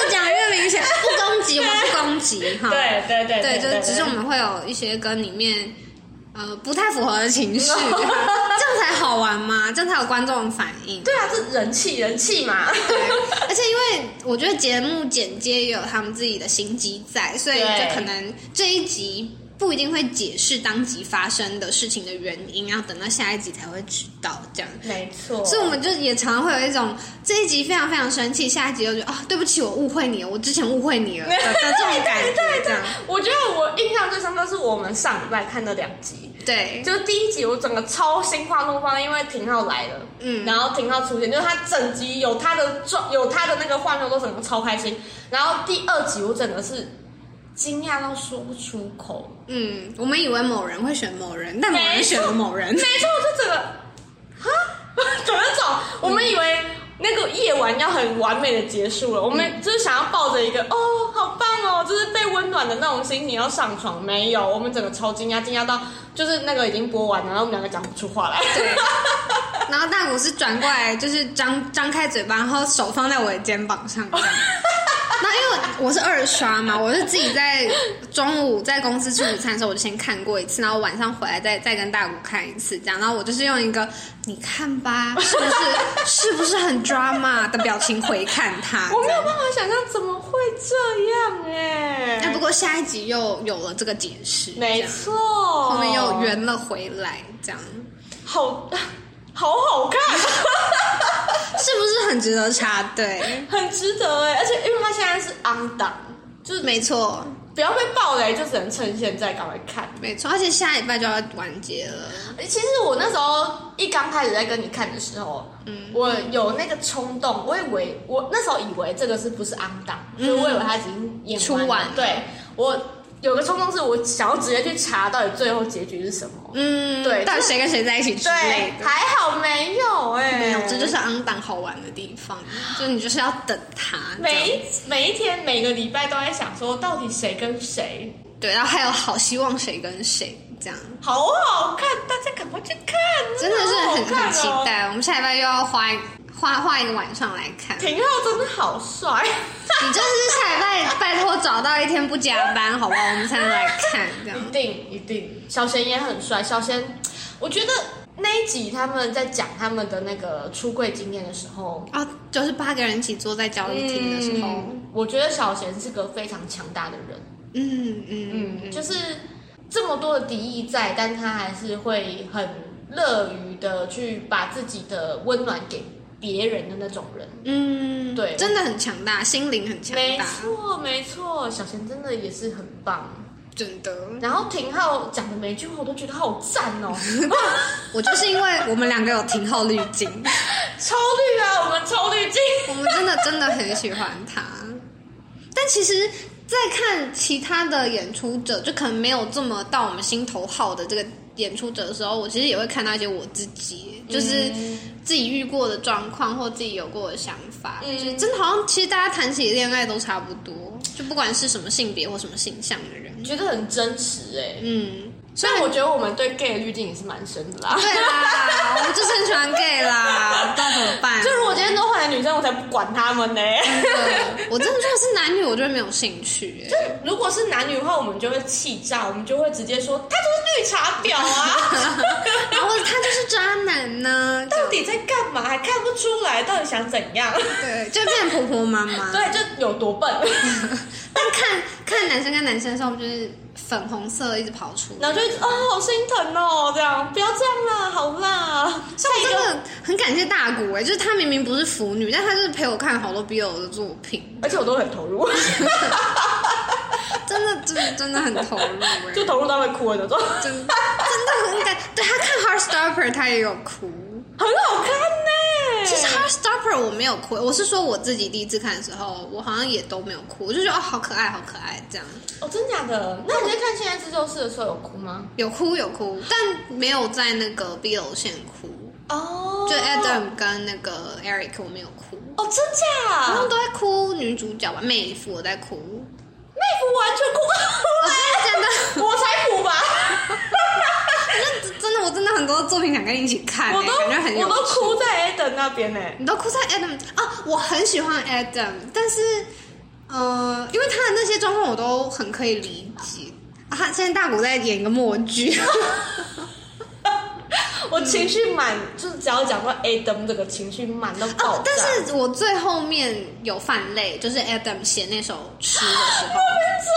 越讲越明显，不攻击，我们不攻击哈。 对对对对，就只是我们会有一些跟里面呃不太符合的情绪，这样才好玩嘛，这样才有观众的反应。 对啊，这人气人气嘛。 对，而且因为我觉得节目剪接也有他们自己的心机在，所以就可能这一集不一定会解释当集发生的事情的原因，要等到下一集才会知道这样。 没错， 所以我们就也常常会有一种这一集非常非常生气，下一集就觉得啊、哦，对不起，我误会你了，我之前误会你了的这种感觉。这样， 我觉得我印象最深刻是我们上礼拜看的两集。 对， 就第一集我整个超心花怒放，因为廷浩来了，嗯，然后廷浩出现，就是他整集有他的状，有他的那个画面，都整个超开心。然后第二集我整个是惊讶到说不出口。 嗯，我们以为某人会选某人，但某人选了某人。 没错，就整个哈，整个种，我们以为那个夜晚要很完美的结束了，我们就是想要抱着一个哦，好棒哦，就是被温暖的那种心情要上床，没有，我们整个超惊讶，惊讶到就是那个已经播完了，然后我们两个讲不出话来。对， 然后大谷是转过来，就是张张开嘴巴，然后手放在我的肩膀上这样。那因为我是二刷嘛，我是自己在中午在公司吃午餐的时候，我就先看过一次，然后晚上回来再再跟大谷看一次，这样。然后我就是用一个你看吧，是不是是不是很 drama 的表情回看他。 我没有办法想象怎么会这样哎、 欸。不过下一集又有了这个解释， 没错， 后面又圆了回来，这样。 好。好好看， 是不是很值得插队？ 很值得哎，而且因为它现在是 on 档，就是没错， 不要被爆雷，就只能趁现在赶快看。 没错，而且下礼拜就要完结了。 其实我那时候一刚开始在跟你看的时候，嗯，我有那个冲动，我以为我那时候以为这个是不是 on 档，所以我以为它已经演完了出完。 对，我。有个冲动是我想要直接去查到底最后结局是什么， 嗯， 对， 到底谁跟谁在一起之类的。 对，还好没有哎、欸， 没有，这就是 on 档好玩的地方，就你就是要等他。 每一每一天每个礼拜都在想说，到底谁跟谁？ 对，然后还有好希望谁跟谁这样， 好好看，大家赶快去看， 真的是很、 哦、 很期待。我们下礼拜又要花花花一个晚上来看。 廷浩真的好帅。 你真的是下礼拜拜托找到一天不加班，好不好？我们才能来看，这样一定一定。小贤也很帅，小贤，我觉得那一集他们在讲他们的那个出柜经验的时候， 啊，就是八个人一起坐在交易厅的时候、 嗯，我觉得小贤是个非常强大的人。 嗯嗯嗯，就是这么多的敌意在，但他还是会很乐于的去把自己的温暖给别人的那种人。 嗯， 对， 真的很强大，心灵很强大。 没错没错，小贤真的也是很棒， 真的。 然后廷浩讲的每一句话我都觉得好赞哦。 我就是因为我们两个有廷浩滤镜， 超绿啊，我们超滤镜， 我们真的真的很喜欢他。但其实在看其他的演出者，就可能没有这么到我们心头好的这个演出者的时候，我其实也会看到一些我自己，就是自己遇过的状况或自己有过的想法，嗯、就是真的好像其实大家谈起恋爱都差不多，就不管是什么性别或什么性向的人， 觉得很真实哎、欸。嗯，所以我觉得我们对 gay 的滤镜也是蛮深的啦。 对啦，我们就是很喜欢 gay 啦，不知道怎么办。 就如果今天都换成女生，我才不管他们呢、欸。 我真的觉得是男女，我就会没有兴趣、欸。 就如果是男女的话，我们就会气炸，我们就会直接说他就是绿茶婊啊， 然后他就是渣男呢、啊， 到底在干嘛？还看不出来，到底想怎样？ 对，就变婆婆妈妈。 对，就有多笨。 但看看男生跟男生的时候，就是粉红色一直跑出来， 然后就哦，好心疼哦，这样不要这样啦，好啦。 所以我真的很感谢大谷哎、欸，就是他明明不是腐女，但他就是陪我看好多 B L 的作品， 而且我都很投入。 真的真的真的很投入哎、欸， 就投入到会哭的那种， 真真的很感。对，他看 Heartstopper 他也有哭， 很好看呢、欸。 其实 Heartstopper 我没有哭，我是说我自己第一次看的时候，我好像也都没有哭，我就觉得哦好可爱好可爱这样。 哦，真假的？那你在看《现在自救室》的时候有哭吗？ 有哭有哭，但没有在那个 B L 线哭。 哦， 就 Adam 跟那个 Eric 我没有哭。 哦，真假？ 他们都在哭女主角吧，妹夫我在哭。 妹夫完全哭不出来， 哦、真的真的， 我才哭吧。 真的，我真的很多作品想跟你一起看、欸， 我都感觉很有趣。 我都哭在 Adam 那边呢、欸。 你都哭在 Adam 啊？我很喜欢 Adam， 但是呃，因为他的那些状况我都很可以理解。啊、他现在大谷在演一个默剧。 我情绪满，嗯、就是只要讲到 Adam 这个情绪满到爆炸、哦。 但是我最后面有泛泪，就是 Adam 写那首诗的时候。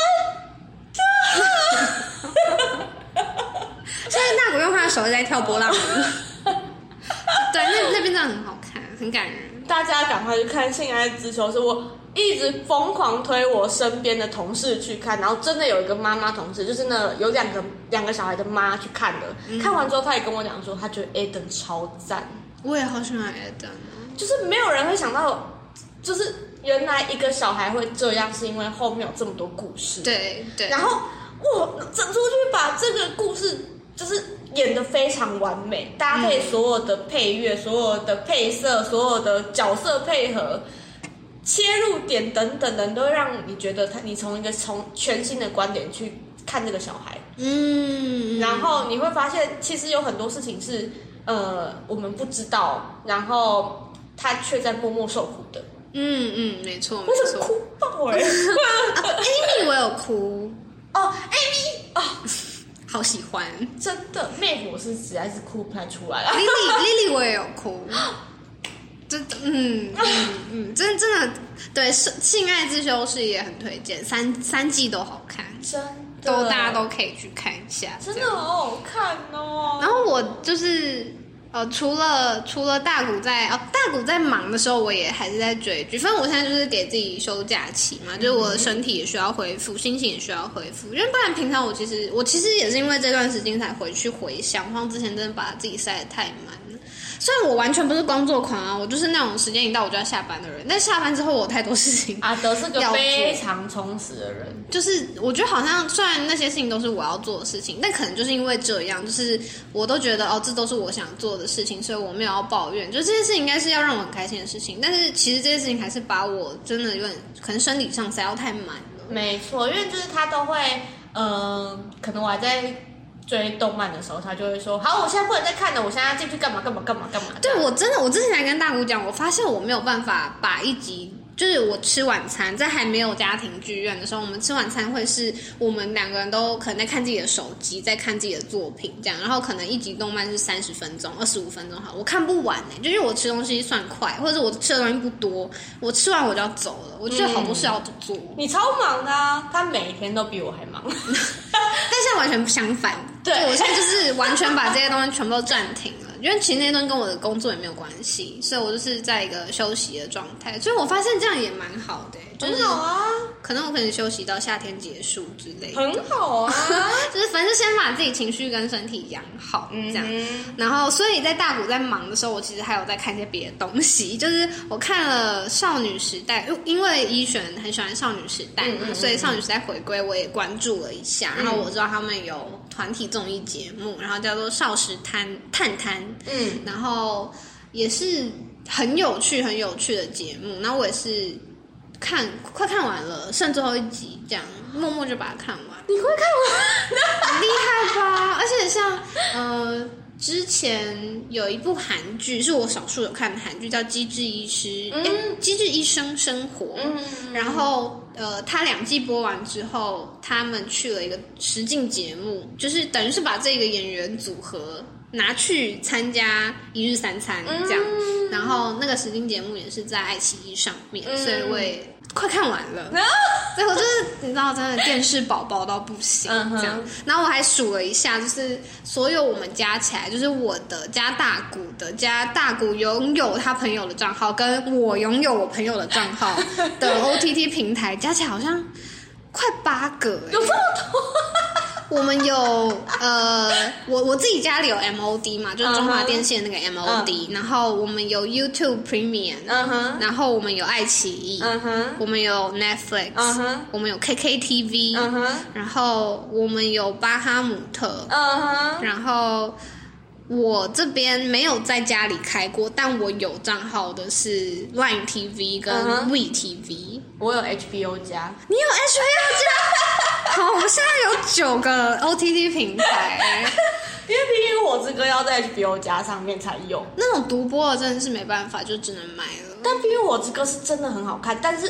现在大谷用他的手在跳波浪舞。对，那那边真的很好看，很感人。 大家赶快去看《性爱之秋》，是我一直疯狂推我身边的同事去看，然后真的有一个妈妈同事，就是那有两个两个小孩的妈去看的。嗯、看完之后，她也跟我讲说，她觉得 Adam 超赞。 我也好喜欢 Adam， 就是没有人会想到，就是原来一个小孩会这样，是因为后面有这么多故事。 对对。 然后哇，整出去把这个故事就是演得非常完美，搭配所有的配乐、嗯、所有的配色、所有的角色配合、切入点等等的，都会让你觉得他，你从一个从全新的观点去看这个小孩。嗯，然后你会发现，其实有很多事情是呃我们不知道，然后他却在默默受苦的。 嗯嗯，没错， 我是哭爆哎、欸！ 啊 Amy 我有哭哦 ，Amy 哦。 好喜欢， 真的，妹夫我是实在是哭不太出来了。 Lily，Lily 我也有哭，真的，嗯嗯嗯，真真的，对，性爱之修士也很推荐，三三季都好看， 真的， 都大家都可以去看一下， 真的好好看哦。 然后我就是呃，除了除了大谷在哦，大谷在忙的时候，我也还是在追剧。反正我现在就是给自己休假期嘛，就是我的身体也需要恢复，心情也需要恢复。因为不然平常我其实我其实也是因为这段时间才回去回想，像之前真的把自己塞得太满了。虽然我完全不是工作狂啊，我就是那种时间一到我就要下班的人，但下班之后我有太多事情。 阿德是个非常充实的人， 就是我觉得好像虽然那些事情都是我要做的事情，但可能就是因为这样，就是我都觉得哦，这都是我想做的事情，所以我没有要抱怨，就这些事情应该是要让我很开心的事情，但是其实这些事情还是把我真的有点可能生理上塞到太满了。 没错，因为就是他都会，呃，可能我还在追动漫的时候，他就会说：“好，我现在不能再看了，我现在要进去干嘛干嘛干嘛干嘛。” 对，我真的，我之前还跟大谷讲，我发现我没有办法把一集，就是我吃晚餐，在还没有家庭剧院的时候，我们吃晚餐会是我们两个人都可能在看自己的手机，在看自己的作品这样，然后可能一集动漫是三十分钟、二十五分钟，好，我看不完哎、欸，就因为我吃东西算快，或者是我吃的东西不多，我吃完我就要走了，我觉得好多事要做。嗯、 你超忙的啊，他每天都比我还忙， 但现在完全相反。对，我现在就是完全把这些东西全部都暂停了，因为其实那些东西跟我的工作也没有关系，所以我就是在一个休息的状态，所以我发现这样也蛮好的、欸，就是很好啊。 可能我可能休息到夏天结束之类的， 很好啊。 就是反正先把自己情绪跟身体养好，这样。嗯、然后，所以在大谷在忙的时候，我其实还有在看一些别的东西，就是我看了少女时代，因为依璇很喜欢少女时代嘛，嗯嗯嗯所以少女时代回归我也关注了一下，然后我知道他们有团体综艺节目，然后叫做少时探探探，嗯，然后也是很有趣很有趣的节目，然后我也是看快看完了，剩最后一集，这样默默就把它看完。 你会看完？ 厉害吧？而且像呃。之前有一部韩剧是我少数有看的韩剧，叫《机智医师》，嗯，《机智医生生活》。嗯，然后呃，他两季播完之后，他们去了一个实境节目，就是等于是把这个演员组合拿去参加一日三餐这样。嗯、然后那个实境节目也是在爱奇艺上面，嗯、所以我也快看完了。啊、所以我就是你知道，真的电视宝宝到不行这样。嗯、然后我还数了一下，就是所有我们加起来，就是我的加大谷的加大谷拥有他朋友的账号，跟我拥有我朋友的账号的 O T T 平台加起来好像快八个、欸， 有这么多。 我们有呃，我我自己家里有 M O D 嘛，就是中华电信的那个 M O D，、uh-huh. 然后我们有 YouTube Premium，、uh-huh. 然后我们有爱奇艺， uh-huh. 我们有 Netflix，、uh-huh. 我们有 K K T V，、uh-huh. 然后我们有巴哈姆特， uh-huh. 然后我这边没有在家里开过，但我有账号的是 Line T V 跟 We T V，、uh-huh. 我有 H B O 加， 你有 H B O 加。好，我们现在有九个 O T T 平台， 因为《冰与火之歌》要在 H B O 加上面才有。 那种独播的真的是没办法，就只能买了。 但《冰与火之歌》是真的很好看，但是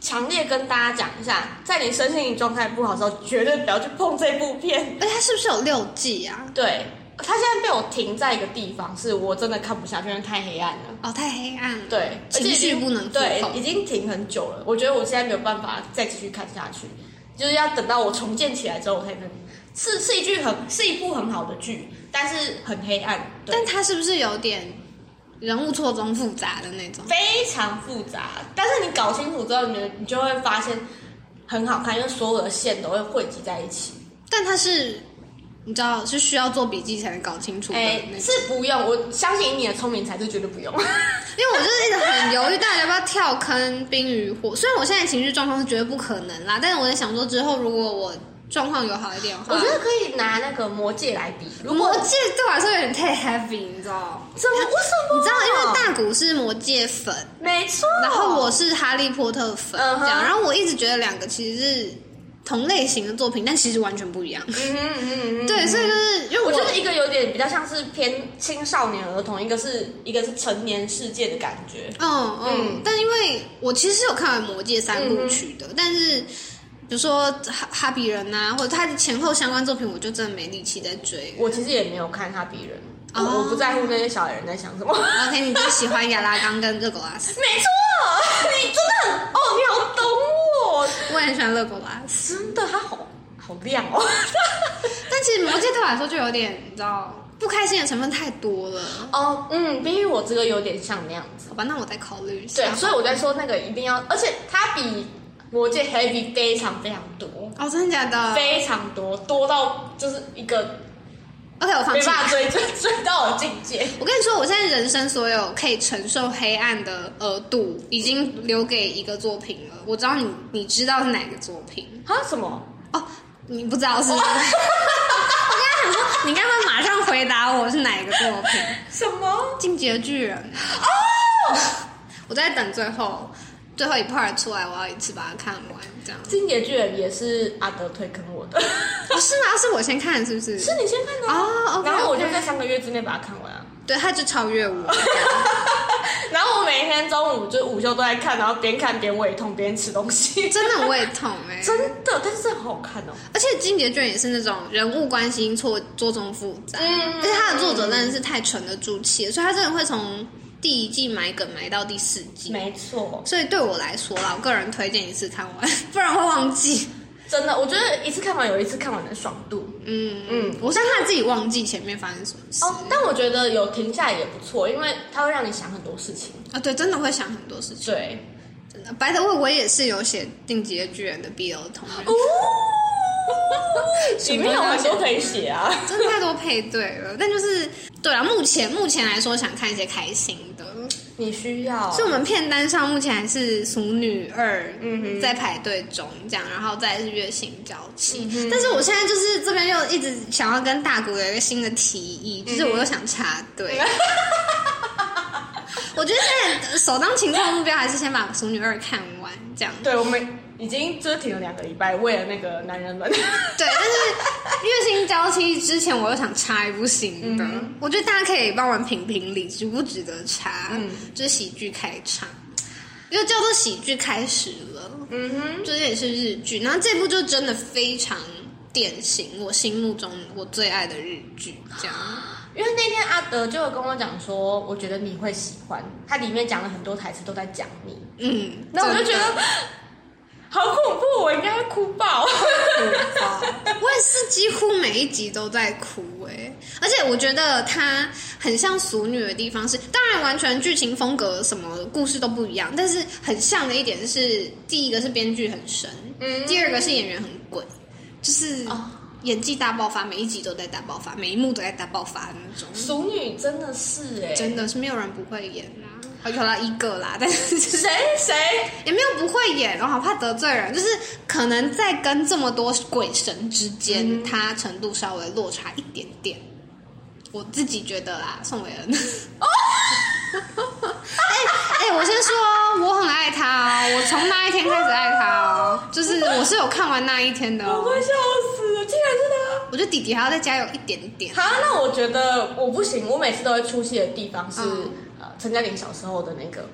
强烈跟大家讲一下，在你身心灵状态不好的时候，绝对不要去碰这部片。 而且它是不是有六季啊？ 对，它现在被我停在一个地方，是我真的看不下去，因为太黑暗了。 哦，太黑暗了。 对， 情绪不能对，已经停很久了。我觉得我现在没有办法再继续看下去，就是要等到我重建起来之后，我才能。是是一句很是一部很好的剧，但是很黑暗。 但它是不是有点人物错综复杂的那种？ 非常复杂，但是你搞清楚之后，你你就会发现很好看，因为所有的线都会汇集在一起。 但它是你知道是需要做笔记才能搞清楚的那种。 是不用，我相信以你的聪明才是绝对不用。 因为我就是一直很犹豫，到底要不要跳坑《冰与火》。虽然我现在情绪状况是绝对不可能啦，但是我在想说之后如果我状况有好一点的话， 我觉得可以拿那个魔戒来比。 魔戒对我来说有点太 heavy， 你知道？ 怎么？为什么？ 你知道，因为大谷是魔戒粉， 没错， 然后我是哈利波特粉，嗯、这样，然后我一直觉得两个其实是同类型的作品，但其实完全不一样。嗯嗯嗯嗯，对，所以就是因为我, 我觉得一个有点比较像是偏青少年儿童，一个是一个是成年世界的感觉。 嗯 嗯, 嗯，但因为我其实是有看完魔戒三部曲的，嗯、但是。比如说哈哈比人啊，或者他前后相关作品，我就真的没力气在追。 我其实也没有看哈比人，哦、我不在乎那些小矮人在想什么。 OK， 你就喜欢亚拉冈跟热狗拉斯。 没错，你真的很哦，你好懂我。 我也很喜欢热狗拉斯， 真的，他好好亮哦。 但其实魔戒对我来说就有点，你知道，不开心的成分太多了。 哦，嗯，冰与火这个有点像那样子。 好吧，那我再考虑一下。 对，所以我在说那个一定要，而且它比。魔戒 heavy 非常非常多哦，真的假的？ 非常多，多到就是一个 OK， 我放弃， 没办法追追追到的境界。 我跟你说，我现在人生所有可以承受黑暗的额度，已经留给一个作品了。我知道你，你知道是哪个作品？ 啊？什么？ 哦，你不知道是不是？我刚才想说，你刚刚马上回答我是哪一个作品？ 什么？ 进击的巨人哦！ 我在等最后。最后一 part 出来，我要一次把它看完，这样。 进击的巨人也是阿德推坑我的， 哦，是吗？是我先看，是不是？ 是你先看的哦。Okay, 然后我就在三个月之内把它看完啊。 对，他就超越我。 然后我每天中午就午休都在看，然后边看边胃痛边吃东西， 真的很胃痛哎、欸， 真的，但是很好看哦。 而且《进击的巨人》也是那种人物关系错错综复杂，嗯，而且他的作者真的是太沉得住气了，所以他真的会从。第一季埋梗埋到第四季， 没错。 所以对我来说啦，我个人推荐一次看完，不然会忘记。 真的，我觉得一次看完有一次看完的爽度。嗯嗯，我相信他自己忘记前面发生什么事。 哦，但我觉得有停下来也不错，因为它会让你想很多事情啊。对，真的会想很多事情。 对， 真的。白的我我也是有写《进击的巨人》的 B L 同人。哦。 里面有很多可以写啊， 真的太多配对了。但就是对啊，目前目前来说想看一些开心的。 你需要， 是我们片单上目前还是《俗女二》嗯在排队中，这样，然后再是《月薪娇妻》嗯。但是我现在就是这边又一直想要跟大谷有一个新的提议，就是我又想插队。嗯、我觉得现在首当其冲目标还是先把《俗女二》看完，这样。 对，我们已经就是停了两个礼拜，为了那个男人们。对， 但是《月薪娇妻》之前我又想插一部新的，嗯、我觉得大家可以帮我们评评理，值不值得插？嗯，就是喜剧开场，又叫做喜剧开始了。嗯哼，这也是日剧，然后这部就真的非常典型，我心目中我最爱的日剧，这样。 因为那天阿德就有跟我讲说，我觉得你会喜欢，它里面讲了很多台词都在讲你。嗯，那我就觉得。好恐怖！我应该会哭爆。 哭爆！我也是几乎每一集都在哭哎、欸，而且我觉得它很像俗女的地方是，当然完全剧情风格什么故事都不一样，但是很像的一点是，第一个是编剧很神，嗯，第二个是演员很鬼，就是演技大爆发，每一集都在大爆发，每一幕都在大爆发的那种。 俗女真的是哎、欸， 真的是没有人不会演啦。有啦一个啦，但是谁谁也没有不会演，然后好怕得罪人，就是可能在跟这么多鬼神之间，嗯、他程度稍微落差一点点。我自己觉得啦，宋伟恩。哦，哎哎、欸，我先说，我很爱他哦，我从那一天开始爱他哦，就是我是有看完那一天的哦。 我快笑死了，竟然是他！ 我觉得弟弟还要再加油一点点。 好，那我觉得我不行，我每次都会出戏的地方是。嗯陈嘉玲小时候的那个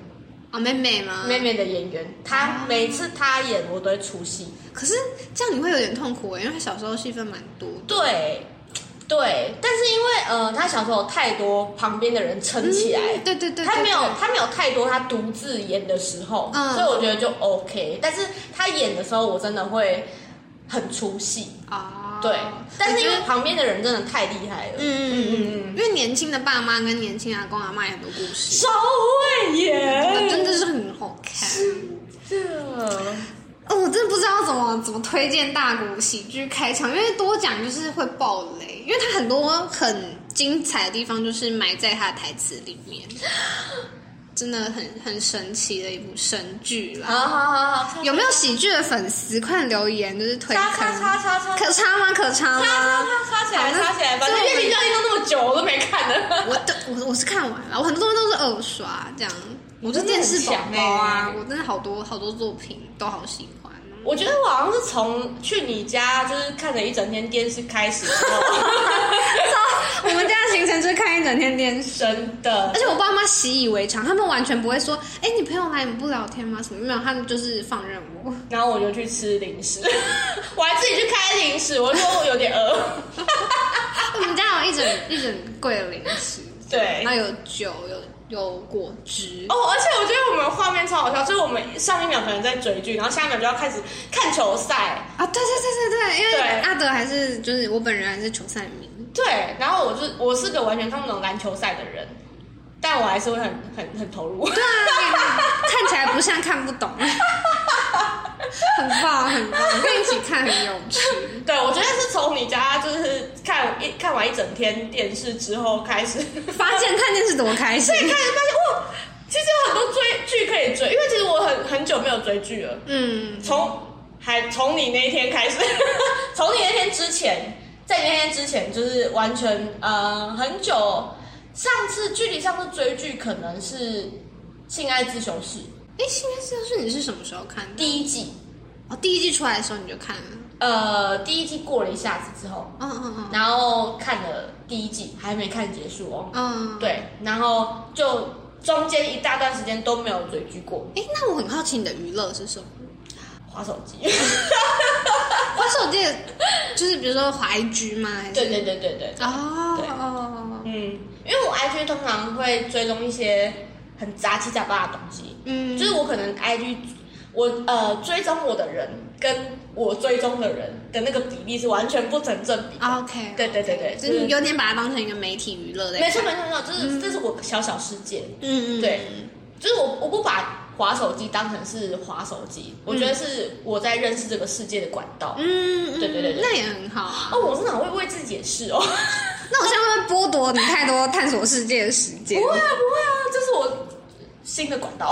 哦，妹妹吗？ 妹妹的演员，她每次她演我都会出戏。 可是这样你会有点痛苦哎，因为她小时候戏份蛮多的。 对。对，但是因为呃，他小时候有太多旁边的人撑起来， 嗯、对对 对, 对， 他没有他没有太多他独自演的时候，嗯、所以我觉得就 OK。但是他演的时候，我真的会很出戏啊。对，但是因为旁边的人真的太厉害了，嗯嗯嗯嗯， 因为年轻的爸妈跟年轻阿公阿嬷也很多故事， 超会演， 真的是很好看。 是的。 哦，我真的不知道怎么怎么推荐大谷喜剧开场，因为多讲就是会爆雷，因为它很多很精彩的地方就是埋在它的台词里面，真的很很神奇的一部神剧啦。 好好好好， 有没有喜剧的粉丝快点留言，就是推坑？ 插插插插， 可插吗？可插吗？ 插插插起来，插起来！反正月龄效应都那么久，我都没看的。 我都我我是看完了，我很多东西都是二刷这样。我是电视宝宝啊，我真的好多好多作品都好喜欢。 我觉得我好像是从去你家就是看了一整天电视开始之后， 我们家的行程就是看一整天电视， 真的。 而且我爸妈习以为常，他们完全不会说：“哎，你朋友来你不聊天吗？”什么没有，他们就是放任我。 然后我就去吃零食，我还自己去开零食，我说我有点饿。 我们家有一整一整柜的零食， 对， 然后有酒有。有果汁哦，而且我觉得我们画面超好笑，就是我们上一秒可能在追剧，然后下一秒就要开始看球赛啊！对对对对对，因为阿德还是就是我本人还是球赛迷， 对，然后我就我是个完全看不懂篮球赛的人，但我还是会很很很投入。对啊，看起来不像看不懂。很棒，很棒，跟你一起看很有趣。 对，我觉得是从你家就是看一看完一整天电视之后开始， 发现看电视多开心。 对，开始发现哇，其实有很多追剧可以追，因为其实我很很久没有追剧了。嗯，从还从你那一天开始，从你那天之前，在那天之前就是完全呃很久。上次距离上次追剧可能是《性爱自修室》。 哎，《性爱自修室》你是什么时候看的？ 第一季。 哦，第一季出来的时候你就看了？ 呃，第一季过了一下子之后，嗯嗯嗯，然后看了第一季，还没看结束哦。嗯，对，然后就中间一大段时间都没有追剧过。 哎，那我很好奇你的娱乐是什么？ 滑手机。 滑手机就是比如说滑 I G 吗？还是对对对对对。哦，对哦，嗯，因为我 I G 通常会追踪一些很杂七杂八的东西，嗯，就是我可能 I G 我呃追踪我的人跟我追踪的人的那个比例是完全不成正比。 OK， 对对对对， 就是有点把它当成一个媒体娱乐的。 没错没错没错，就是这是我的小小世界。嗯嗯，对，就是我我不把滑手机当成是滑手机，我觉得是我在认识这个世界的管道。嗯，对对对对， 那也很好啊。 哦，我真的很会为自己解释哦。 那我现在会不会剥夺你太多探索世界的时间？ 不会啊不会啊，这是我新的管道。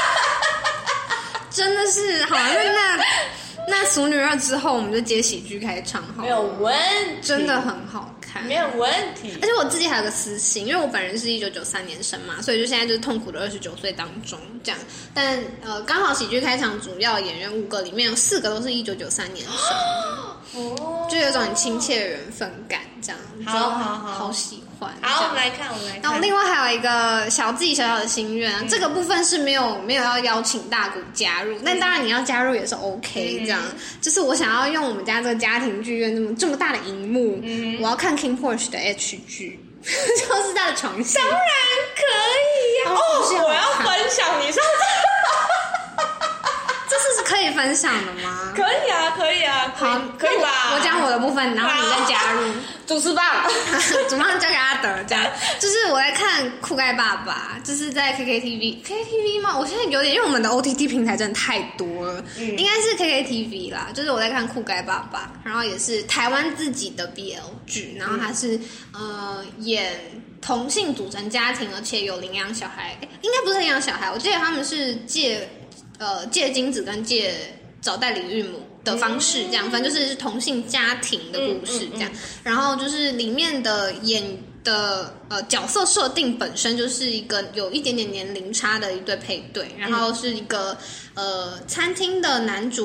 真的是好，那那那《俗女二》之后，我们就接喜剧开场好了， 没有问题， 真的很好看， 没有问题。 而且我自己还有个私心，因为我本人是一九九三年生嘛，所以就现在就是痛苦的二十九岁当中这样。但呃，刚好喜剧开场主要演员五个里面有四个都是一九九三年生，哦，就有种很亲切的缘分感，这样， 好好好， 好喜欢。 好，我们来看，我们来看。 然后另外还有一个小自己小小的心愿、啊嗯，这个部分是没有没有要邀请大谷加入，但当然你要加入也是 OK，、嗯、这样。就是我想要用我们家这个家庭剧院这么这么大的荧幕，嗯、我要看 King Porsche 的 H 剧，就是他的床戏。 当然可以呀、啊！哦，我要分享你上次。 这是是可以分享的吗？ 可以啊，可以啊，可以好， 可以吧？ 我讲我的部分，然后你再加入。 主持棒， 主棒交给阿德，这样。就是我在看酷盖爸爸，就是在 K K T V，K K T V 吗？我现在有点，因为我们的 O T T 平台真的太多了，嗯、应该是 K K T V 啦。就是我在看酷盖爸爸，然后也是台湾自己的 B L 剧，然后他是、嗯、呃演同性组成家庭，而且有领养小孩，应该不是领养小孩，我记得他们是借呃借精子跟借找代理孕母的方式，这样，反正就是同性家庭的故事这样。嗯嗯嗯、然后就是里面的演的呃角色设定本身就是一个有一点点年龄差的一对配对，然后是一个呃餐厅的男主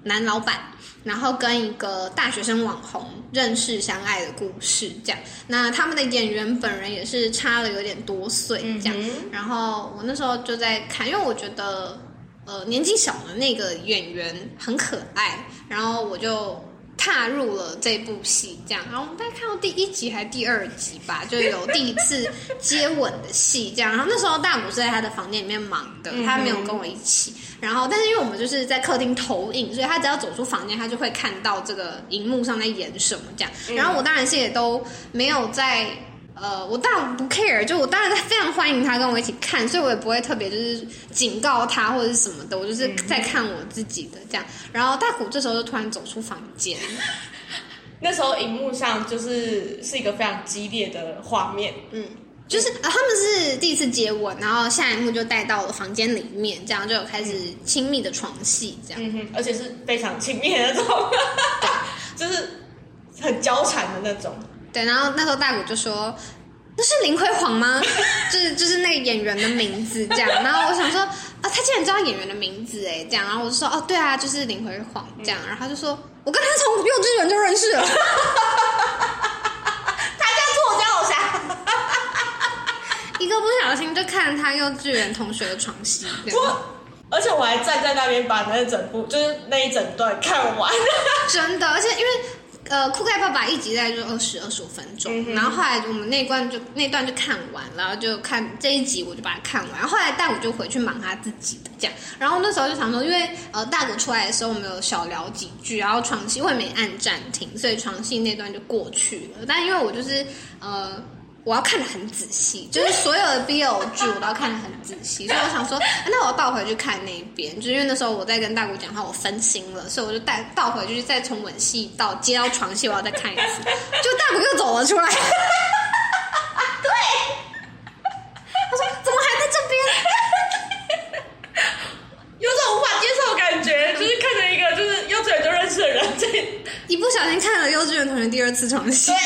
男老板，然后跟一个大学生网红认识相爱的故事，这样。那他们的演员本人也是差了有点多岁，这样。嗯、然后我那时候就在看，因为我觉得呃年纪小的那个演员很可爱，然后我就踏入了这部戏，这样。然后我们大概看到第一集还是第二集吧，就有第一次接吻的戏，这样。然后那时候大谷是在他的房间里面忙的，他没有跟我一起。然后，但是因为我们就是在客厅投影，所以他只要走出房间，他就会看到这个荧幕上在演什么这样。然后我当然是也都没有在。呃，我当然不 care， 就我当然非常欢迎他跟我一起看，所以我也不会特别就是警告他或者是什么的，我就是在看我自己的这样。然后大谷这时候就突然走出房间， 那时候荧幕上就是是一个非常激烈的画面，嗯， 就是呃他们是第一次接吻，然后下一幕就带到了房间里面，这样就有开始亲密的床戏，这样， 嗯哼，而且是非常亲密的那种，就是很交缠的那种。 对，然后那时候大谷就说：“那是林辉煌吗？”就是就是那个演员的名字这样。然后我想说啊，他竟然知道演员的名字哎，这样。然后我就说哦，对啊，就是林辉煌这样。然后他就说，我跟他从幼稚园就认识了。 他叫作家偶像。 一个不小心就看他幼稚园同学的床戏。 我，而且我还站在那边把那整部就是那一整段看完。 真的，而且因为。呃，酷盖爸爸一集大概就二十二十五分钟、嗯，然后后来我们那段就那段就看完，然后就看这一集我就把它看完，然后后来大谷就回去忙他自己的这样，然后那时候就想说，因为呃大谷出来的时候我们有小聊几句，然后床戏我也没按暂停，所以床戏那段就过去了，但因为我就是呃。我要看得很仔细，就是所有的 B L 剧我都要看得很仔细，所以我想说，那我倒回去看那边，就是因为那时候我在跟大谷讲话，我分心了，所以我就带倒回去，再从吻戏到接到床戏，我要再看一次，就大谷又走了出来，对，他说怎么还在这边？ 有种无法接受的感觉，就是看着一个就是幼稚园就认识的人，这一不小心看了幼稚园同学第二次床戏。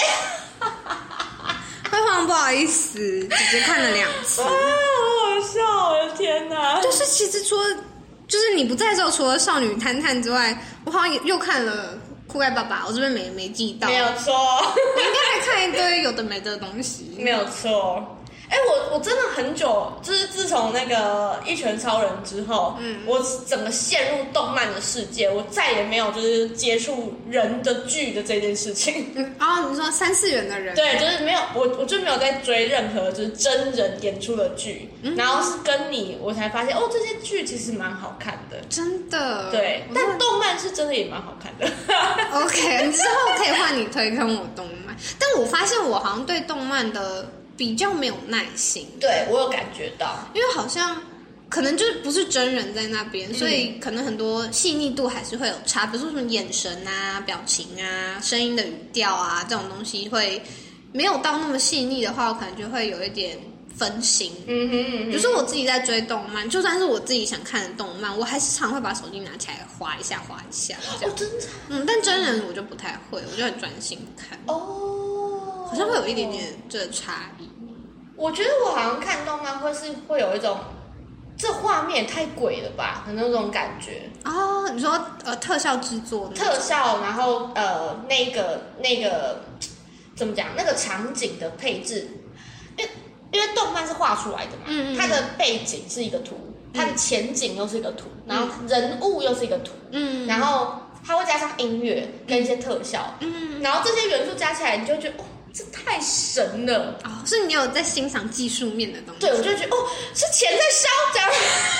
辉煌不好意思，姐姐看了两次，啊，好好笑！我的天哪！ 就是其实除了就是你不在的时候，除了少女探探之外，我好像也又看了酷盖爸爸，我这边没没记到， 没有错， 我应该还看一堆有的没的东西， 没有错。哎，我我真的很久，就是自从那个一拳超人之后，嗯，我整个陷入动漫的世界，我再也没有就是接触人的剧的这件事情。 嗯，哦，你说三次元的人， 对，就是没有，我我就没有在追任何就是真人演出的剧，嗯，然后是跟你我才发现，哦，这些剧其实蛮好看的， 真的。 对，但动漫是真的也蛮好看的。 OK， 你之后可以换你推坑我动漫，但我发现我好像对动漫的。比较没有耐心， 对我有感觉到， 因为好像可能就是不是真人在那边，嗯，所以可能很多细腻度还是会有差，比如说什么眼神啊、表情啊、声音的语调啊这种东西会没有到那么细腻的话，我可能就会有一点分心。嗯哼嗯哼，比如说我自己在追动漫，就算是我自己想看的动漫，我还是常会把手机拿起来滑一下滑一下这样。 哦，真的？ 嗯，但真人我就不太会，我就很专心看。哦，好像会有一点点这个差异。 我觉得我好像看动漫会是会有一种，这画面太鬼了吧的那种感觉。 哦，你说呃特效制作， 特效，然后呃那个那个怎么讲？那个场景的配置，因为因为动漫是画出来的嘛，嗯嗯，它的背景是一个图，它的前景又是一个图，嗯，然后人物又是一个图，嗯，然后它会加上音乐跟一些特效，嗯，然后这些元素加起来，你就会觉得哦。这太神了哦！所以你有在欣赏技术面的东西？ 对，我就觉得哦，是钱在烧这样。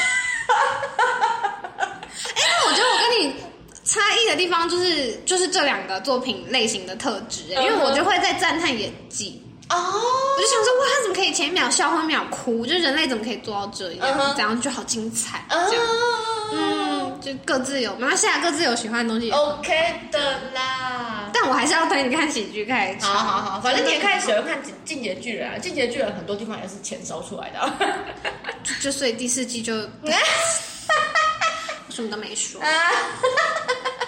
哎，那我觉得我跟你差异的地方就是就是这两个作品类型的特质，因为我就会在赞叹演技哦，我就想说哇，他怎么可以前一秒笑后一秒哭？就人类怎么可以做到这样？嗯，这样就好精彩，这样，嗯，就各自有，没关系啊，各自有喜欢的东西 ，OK 的啦。 但我还是要推你看喜剧开始。 好好好，反正你也开始喜欢看《进击的巨人》啊，《进击的巨人》很多地方也是钱烧出来的，啊就，就所以第四季就我什么都没说。啊，但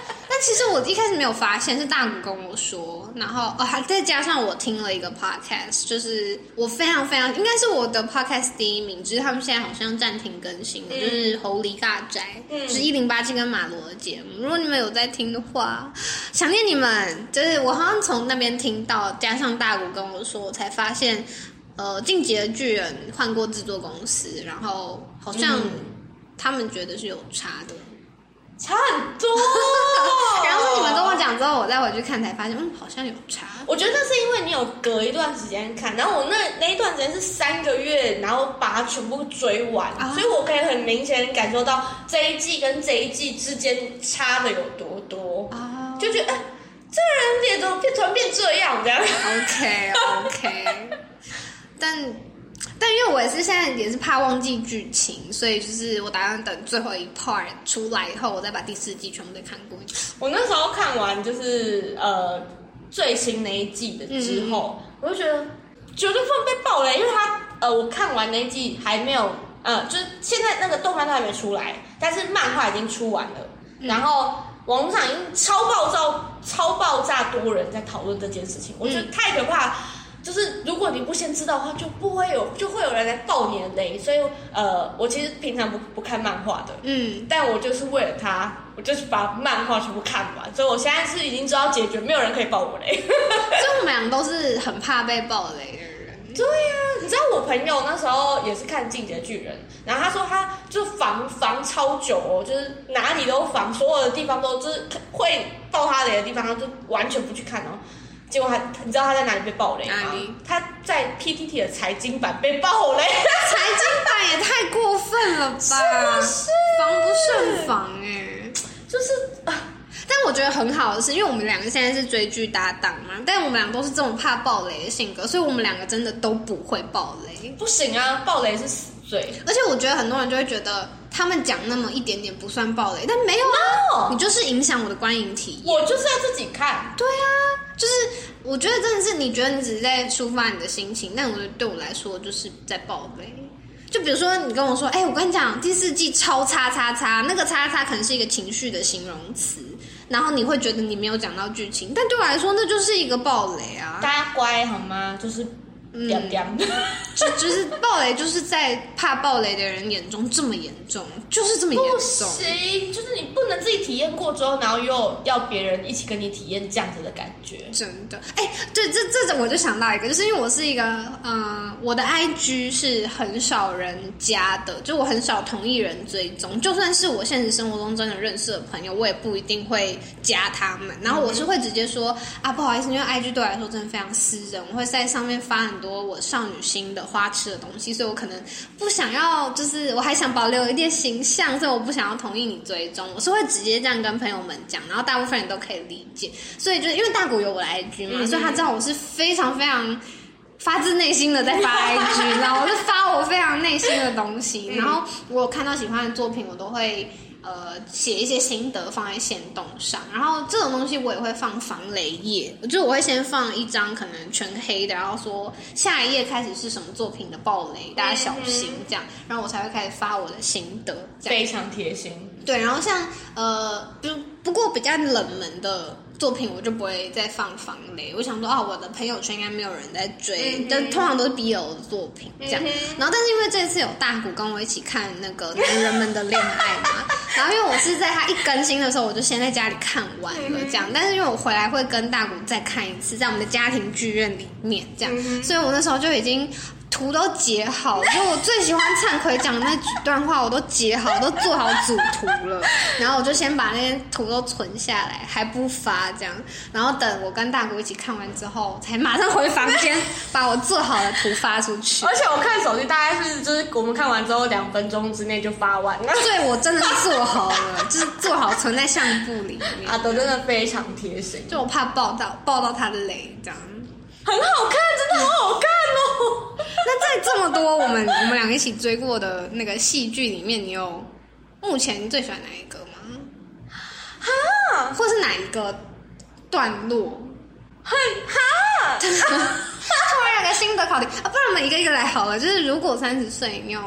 其实我一开始没有发现，是大谷跟我说，然后哦，还再加上我听了一个 podcast， 就是我非常非常应该是我的 podcast 第一名，只是他们现在好像暂停更新了，嗯、就是猴狸大宅，嗯、就是一零八七跟马罗的节目。如果你们有在听的话，想念你们。就是我好像从那边听到，加上大谷跟我说，我才发现，呃，进击的巨人换过制作公司，然后好像他们觉得是有差的。 差很多， 然后是你们跟我讲之后，我再回去看才发现，嗯，好像有差。 我觉得那是因为你有隔一段时间看，然后我那那一段时间是三个月，然后把它全部追完，啊、所以我可以很明显感受到这一季跟这一季之间差的有多多，啊、就觉得哎、欸，这个人脸怎么变突然变这样这样 ？OK OK， 但。但因为我也是现在也是怕忘记剧情，所以就是我打算等最后一 part 出来以后，我再把第四季全部再看过一次。 我那时候看完就是呃最新那一季的之后，嗯、我就觉得绝对不能被爆雷，因为他呃我看完那一季还没有呃就是现在那个动漫都还没出来，但是漫画已经出完了，嗯、然后网络上已经超爆炸超爆炸多人在讨论这件事情，我觉得太可怕了。就是如果你不先知道的话，就不会有就会有人来爆你的雷，所以呃，我其实平常不不看漫画的，嗯，但我就是为了他，我就是把漫画全部看完，所以我现在是已经知道结局，没有人可以爆我雷。所以我们俩都是很怕被爆雷的人。 对呀、啊，你知道我朋友那时候也是看《进击的巨人》，然后他说他就防防超久哦，就是哪里都防，所有的地方都就是会爆他雷的地方，他就完全不去看哦。结果他，你知道他在哪里被爆雷吗？哪里？他在 P T T 的财经版被爆雷。 财经版也太过分了吧！是不是？防不胜防哎、欸， 就是啊。 但我觉得很好的是，因为我们两个现在是追剧搭档嘛，但我们俩都是这种怕爆雷的性格，所以我们两个真的都不会爆雷。 不行啊，爆雷是死罪。 而且我觉得很多人就会觉得他们讲那么一点点不算爆雷，但没有啊， no! 你就是影响我的观影体验。 我就是要自己看。 对啊，就是我觉得真的是你觉得你只是在抒发你的心情，但我觉得对我来说就是在爆雷。就比如说你跟我说，哎、欸，我跟你讲第四季超叉叉叉，那个叉叉可能是一个情绪的形容词，然后你会觉得你没有讲到剧情，但对我来说那就是一个爆雷啊。 大家乖好吗？就是点点、嗯， 就就是爆雷，就是在怕爆雷的人眼中这么严重，就是这么严重。不行，就是你不能自己体验过之后，然后又要别人一起跟你体验这样子的感觉。 真的，哎、欸，对，这这种我就想到一个，就是因为我是一个，嗯、呃，我的 I G 是很少人加的，就我很少同意人追踪，就算是我现实生活中真的认识的朋友，我也不一定会加他们。然后我是会直接说、嗯、啊，不好意思，因为 I G 对我来说真的非常私人，我会在上面发很多我少女心的花痴的东西，所以我可能不想要，就是我还想保留一点形象，所以我不想要同意你追踪，我是会直接这样跟朋友们讲，然后大部分人都可以理解。所以就因为大谷有我的 I G 嘛、嗯，所以他知道我是非常非常发自内心的在发 I G， 然后我就发我非常内心的东西，然后我看到喜欢的作品，我都会呃写一些心得放在限动上，然后这种东西我也会放防雷页，就是我会先放一张可能全黑的，然后说下一页开始是什么作品的爆雷，大家小心这样，然后我才会开始发我的心得， 非常贴心。 对，然后像呃不不过比较冷门的作品我就不会再放防雷，我想说啊，我的朋友圈应该没有人在追，嗯、但通常都是 B L 的作品这样、嗯。然后但是因为这次有大谷跟我一起看那个男人们的恋爱嘛，然后因为我是在他一更新的时候，我就先在家里看完了这样。但是因为我回来会跟大谷再看一次，在我们的家庭剧院里面这样，嗯、所以我那时候就已经图都截好，就我最喜欢灿奎讲的那几段话，我都截好，都做好主图了。然后我就先把那些图都存下来，还不发这样。然后等我跟大谷一起看完之后，才马上回房间把我做好的图发出去。 而且我看手机大概是就是我们看完之后两分钟之内就发完了。 对，我真的是做好了，就是做好存在相簿里面。 阿德真的非常贴心， 就我怕爆到爆到他的雷这样。 很好看，真的好好看哦。 那在这么多我们我们两个一起追过的那个戏剧里面，你有目前最喜欢哪一个吗？ 哈， 或是哪一个段落？ 很哈， 突然有个新的考题啊，不然我们一个一个来好了。就是如果三十岁，你有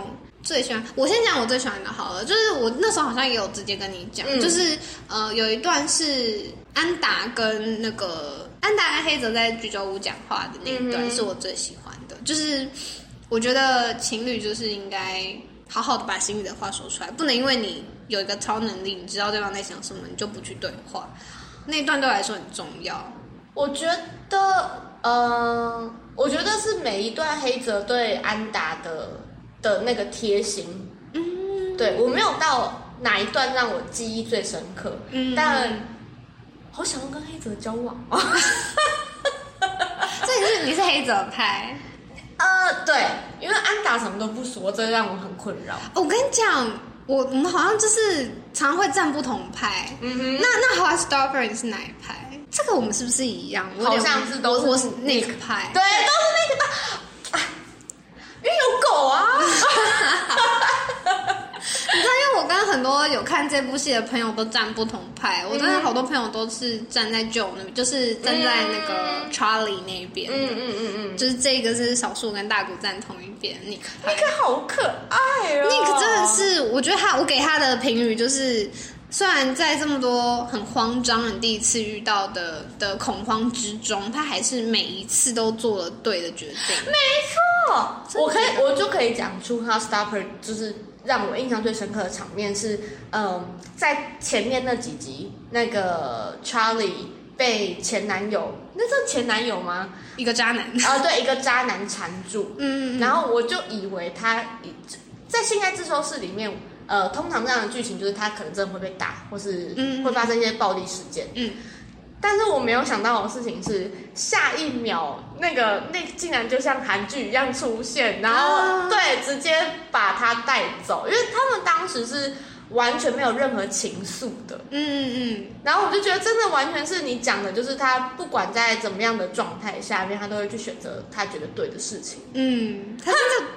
最喜欢，我先讲我最喜欢的好了，就是我那时候好像也有直接跟你讲，嗯、就是呃有一段是安达跟那个安达跟黑泽在居酒屋讲话的那一段是我最喜欢的，嗯、就是我觉得情侣就是应该好好的把心里的话说出来，不能因为你有一个超能力，你知道对方在想什么，你就不去对话，那一段对我来说很重要。 我觉得，呃，我觉得是每一段黑泽对安达的。的那个贴心，嗯，对我没有到哪一段让我记忆最深刻，嗯，但好想要跟黑泽交往啊！ 所以你是你是黑泽派？ 呃，对，因为安达什么都不说，这让我很困扰。 我跟你讲，我我们好像就是常常会站不同派，嗯哼。那那 Heartstopper 你是哪一派？这个我们是不是一样？ 好像是都是我是 Nick 派， 对，都是 Nick 派。因为有狗啊！ 你知道，因为我跟很多有看这部戏的朋友都站不同派，我真的好多朋友都是站在 Joe 那边，就是站在那个 Charlie 那边的，嗯嗯嗯嗯，就是这个是少数跟大谷站同一边。Nick Nick 好可爱哦 ，Nick 真的是，我觉得他，我给他的评语就是。虽然在这么多很慌张、你第一次遇到的的恐慌之中，他还是每一次都做了对的决定。 没错，我可以，我就可以讲出 Heartstopper 就是让我印象最深刻的场面是，嗯，在前面那几集，那个 Charlie 被前男友，那是前男友吗？ 一个渣男啊，对，一个渣男缠住。嗯，然后我就以为他在性爱自修室里面。呃，通常这样的剧情就是他可能真的会被打，或是会发生一些暴力事件。嗯，但是我没有想到的事情是，下一秒那个那竟然就像韩剧一样出现，然后、啊、对，直接把他带走，因为他们当时是完全没有任何情愫的。嗯嗯嗯。然后我就觉得真的完全是你讲的，就是他不管在怎么样的状态下面，他都会去选择他觉得对的事情。嗯，他真的。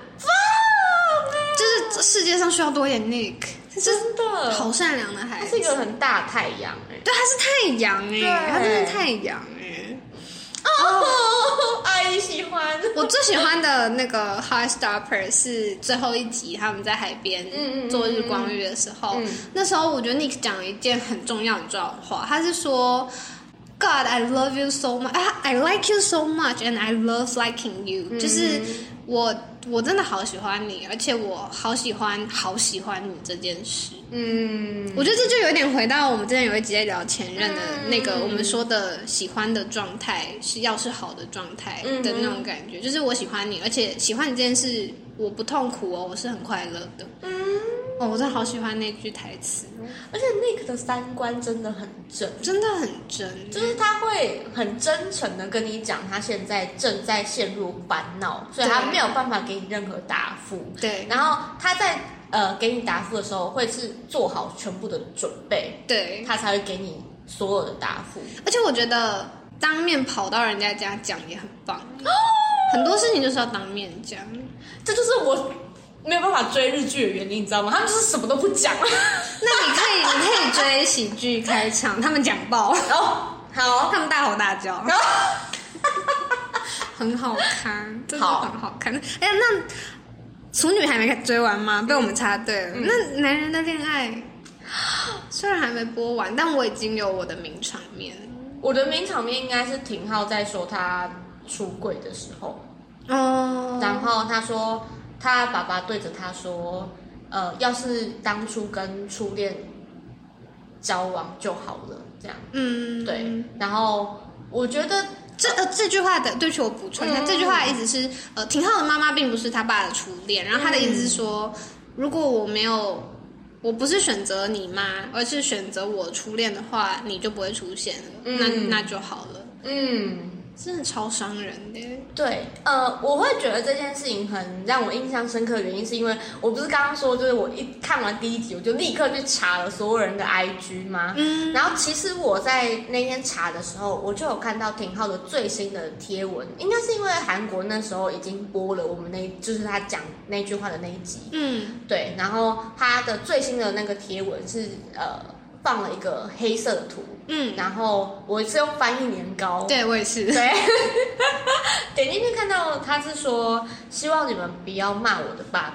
就是世界上需要多一点 Nick， 真的好善良的孩子， 他是一个很大的太阳哎、欸， 对，他是太阳哎、欸，他真的是太阳哎、欸， 哦，阿姨喜欢。 我最喜欢的那个 Heartstopper 是最后一集他们在海边做日光浴的时候，嗯嗯嗯、那时候我觉得 Nick 讲了一件很重要很重要的话，他是说。God, I love you so much. I like you so much, and I love liking you. 嗯、就是我，我真的好喜欢你，而且我好喜欢，好喜欢你这件事。嗯，我觉得这就有点回到我们之前有一集在聊前任的那个，嗯、我们说的喜欢的状态是要是好的状态的那种感觉，嗯、就是我喜欢你，而且喜欢你这件事我不痛苦哦，我是很快乐的。嗯。哦，我真的好喜欢那句台词， 而且 Nick 的三观真的很真， 真的很真， 就是他会很真诚的跟你讲他现在正在陷入烦恼，所以他没有办法给你任何答复。 对， 然后他在呃给你答复的时候，会是做好全部的准备， 对， 他才会给你所有的答复。 而且我觉得当面跑到人家家讲也很棒，哦、很多事情就是要当面讲， 这就是我。没有办法追日剧的原因，你知道吗？他们就是什么都不讲。 那你可以，你可以追喜剧开场，他们讲爆， 哦，好， 他们大吼大叫，很好看，真的很好看。哎呀，那处女还没追完吗？被我们插队了。嗯、那男人的恋爱虽然还没播完，但我已经有我的名场面。 我的名场面应该是廷浩在说他出柜的时候，哦，然后他说。他爸爸对着他说：“呃，要是当初跟初恋交往就好了，这样。”嗯，对。然后我觉得这呃这句话的，对不起，我补充一下，嗯、这句话的意思是，呃，廷浩的妈妈并不是他爸的初恋，然后他的意思是说，嗯、如果我没有，我不是选择你妈，而是选择我初恋的话，你就不会出现了，嗯、那那就好了。嗯。真的超伤人的。 对，呃，我会觉得这件事情很让我印象深刻的原因，是因为我不是刚刚说，就是我一看完第一集，我就立刻去查了所有人的 I G 吗？嗯。然后其实我在那天查的时候，我就有看到廷浩的最新的贴文，应该是因为韩国那时候已经播了我们那，就是他讲那句话的那一集。嗯。对，然后他的最新的那个贴文是呃。放了一个黑色的图，嗯，然后我是用翻译年糕， 对我也是， 对，点进去看到他是说希望你们不要骂我的爸爸，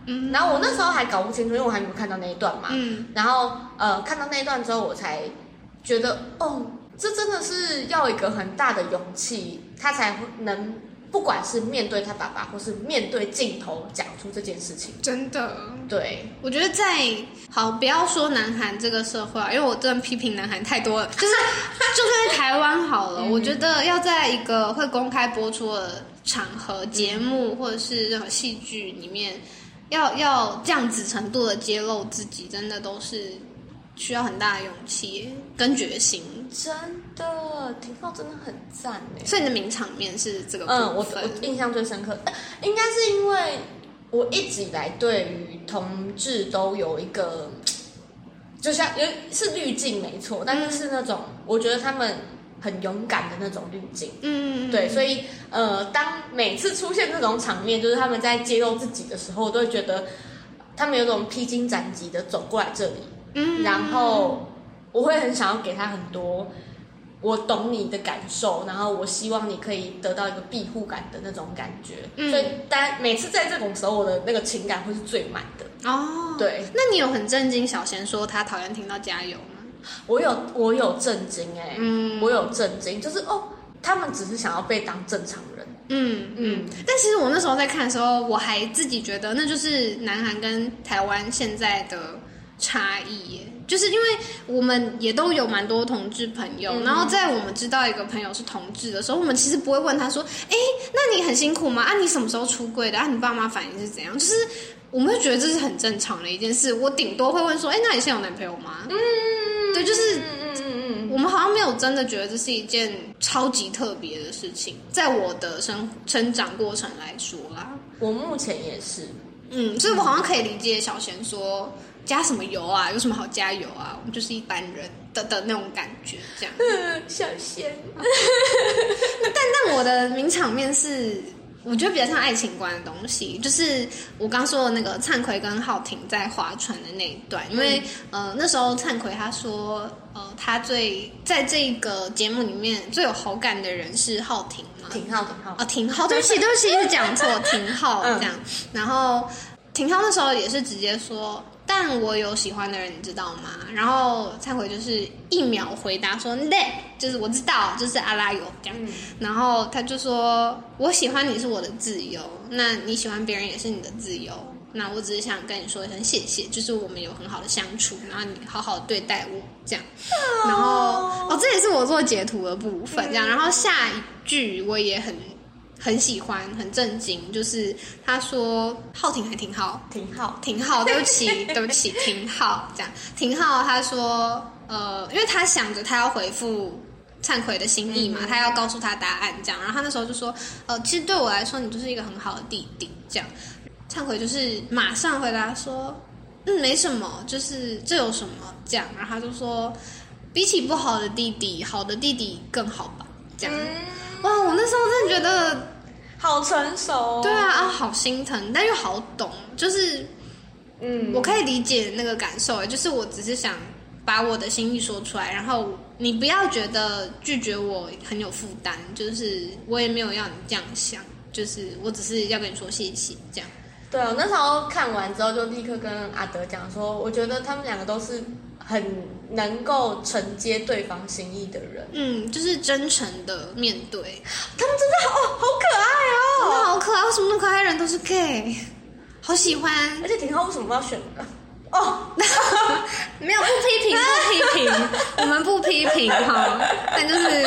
嗯，然后我那时候还搞不清楚，因为我还没有看到那一段嘛。嗯，然后呃看到那一段之后，我才觉得哦，这真的是要一个很大的勇气，他才能不管是面对他爸爸，或是面对镜头讲出这件事情。 真的， 对， 我觉得在好不要说南韩这个社会啊，因为我真的批评南韩太多了，就是就算在台湾好了，嗯、我觉得要在一个会公开播出的场合、节目或者是任何戏剧里面，要要这样子程度的揭露自己，真的都是需要很大的勇气跟决心。 真的，廷浩真的很赞哎。 所以你的名场面是这个部分？ 嗯，我我印象最深刻，应该是因为我一直以来对于同志都有一个，就像是滤镜没错，但是是那种、嗯、我觉得他们很勇敢的那种滤镜。嗯，对，所以呃，当每次出现这种场面，就是他们在揭露自己的时候，我都会觉得他们有种披荆斩棘的走过来这里，嗯，然后我会很想要给他很多我懂你的感受，然后我希望你可以得到一个庇护感的那种感觉。嗯，所以但每次在这种时候，我的那个情感会是最满的。哦，对。 那你有很震惊小贤说他讨厌听到加油吗？ 我有，我有震惊哎、欸，嗯，我有震惊，就是哦，他们只是想要被当正常人。 嗯嗯。但其实我那时候在看的时候，我还自己觉得那就是南韩跟台湾现在的差异耶。就是因为我们也都有蛮多同志朋友、嗯、然后在我们知道一个朋友是同志的时候，我们其实不会问他说哎，那你很辛苦吗？啊，你什么时候出柜的？啊，你爸妈反应是怎样？就是我们会觉得这是很正常的一件事，我顶多会问说哎，那你现在有男朋友吗？嗯，对，就是嗯我们好像没有真的觉得这是一件超级特别的事情，在我的生成长过程来说啦， 我目前也是。 嗯，所以我好像可以理解小贤说加什么油啊，有什么好加油啊，我们就是一般人的的那种感觉，这样。 小贤， 但但我的名场面是，我觉得比较像爱情观的东西，就是我刚说的那个灿奎跟浩廷在划船的那一段，因为、嗯、呃那时候灿奎他说，呃他最在这个节目里面最有好感的人是浩廷嘛， 廷浩廷浩啊廷浩，对不起对不起，是讲错廷浩这样，嗯、然后廷浩那时候也是直接说。但我有喜欢的人，你知道吗？然后灿奎就是一秒回答说对，就是我知道，就是阿拉有这样、嗯。然后他就说我喜欢你是我的自由，那你喜欢别人也是你的自由。那我只是想跟你说一声谢谢，就是我们有很好的相处，然后你好好对待我这样。哦、然后哦，这也是我做截图的部分这样。然后下一句我也很。很喜欢，很震惊，就是他说浩廷还挺好， 挺好， 挺好，对不起，对不起，挺好，这样，挺好。他说，呃，因为他想着他要回复灿奎的心意嘛，嗯、他要告诉他答案，这样。然后他那时候就说，呃，其实对我来说，你就是一个很好的弟弟，这样。灿奎就是马上回答说，嗯，没什么，就是这有什么这样。然后他就说，比起不好的弟弟，好的弟弟更好吧，这样。嗯、哇，我那时候真的觉得。 好成熟， 对啊啊，好心疼，但又好懂，就是，嗯，我可以理解那个感受，就是我只是想把我的心意说出来，然后你不要觉得拒绝我很有负担，就是我也没有要你这样想，就是我只是要跟你说谢谢这样。 对啊，我那时候看完之后就立刻跟阿德讲说，我觉得他们两个都是很能够承接对方心意的人， 嗯，就是真诚的面对。 他们真的哦，好可爱哦， 真的好可爱，为什么那么可爱的人都是 gay？ 好喜欢。 而且廷浩为什么要选哦？ 没有，不批评，不批评，我们不批评哈，但就是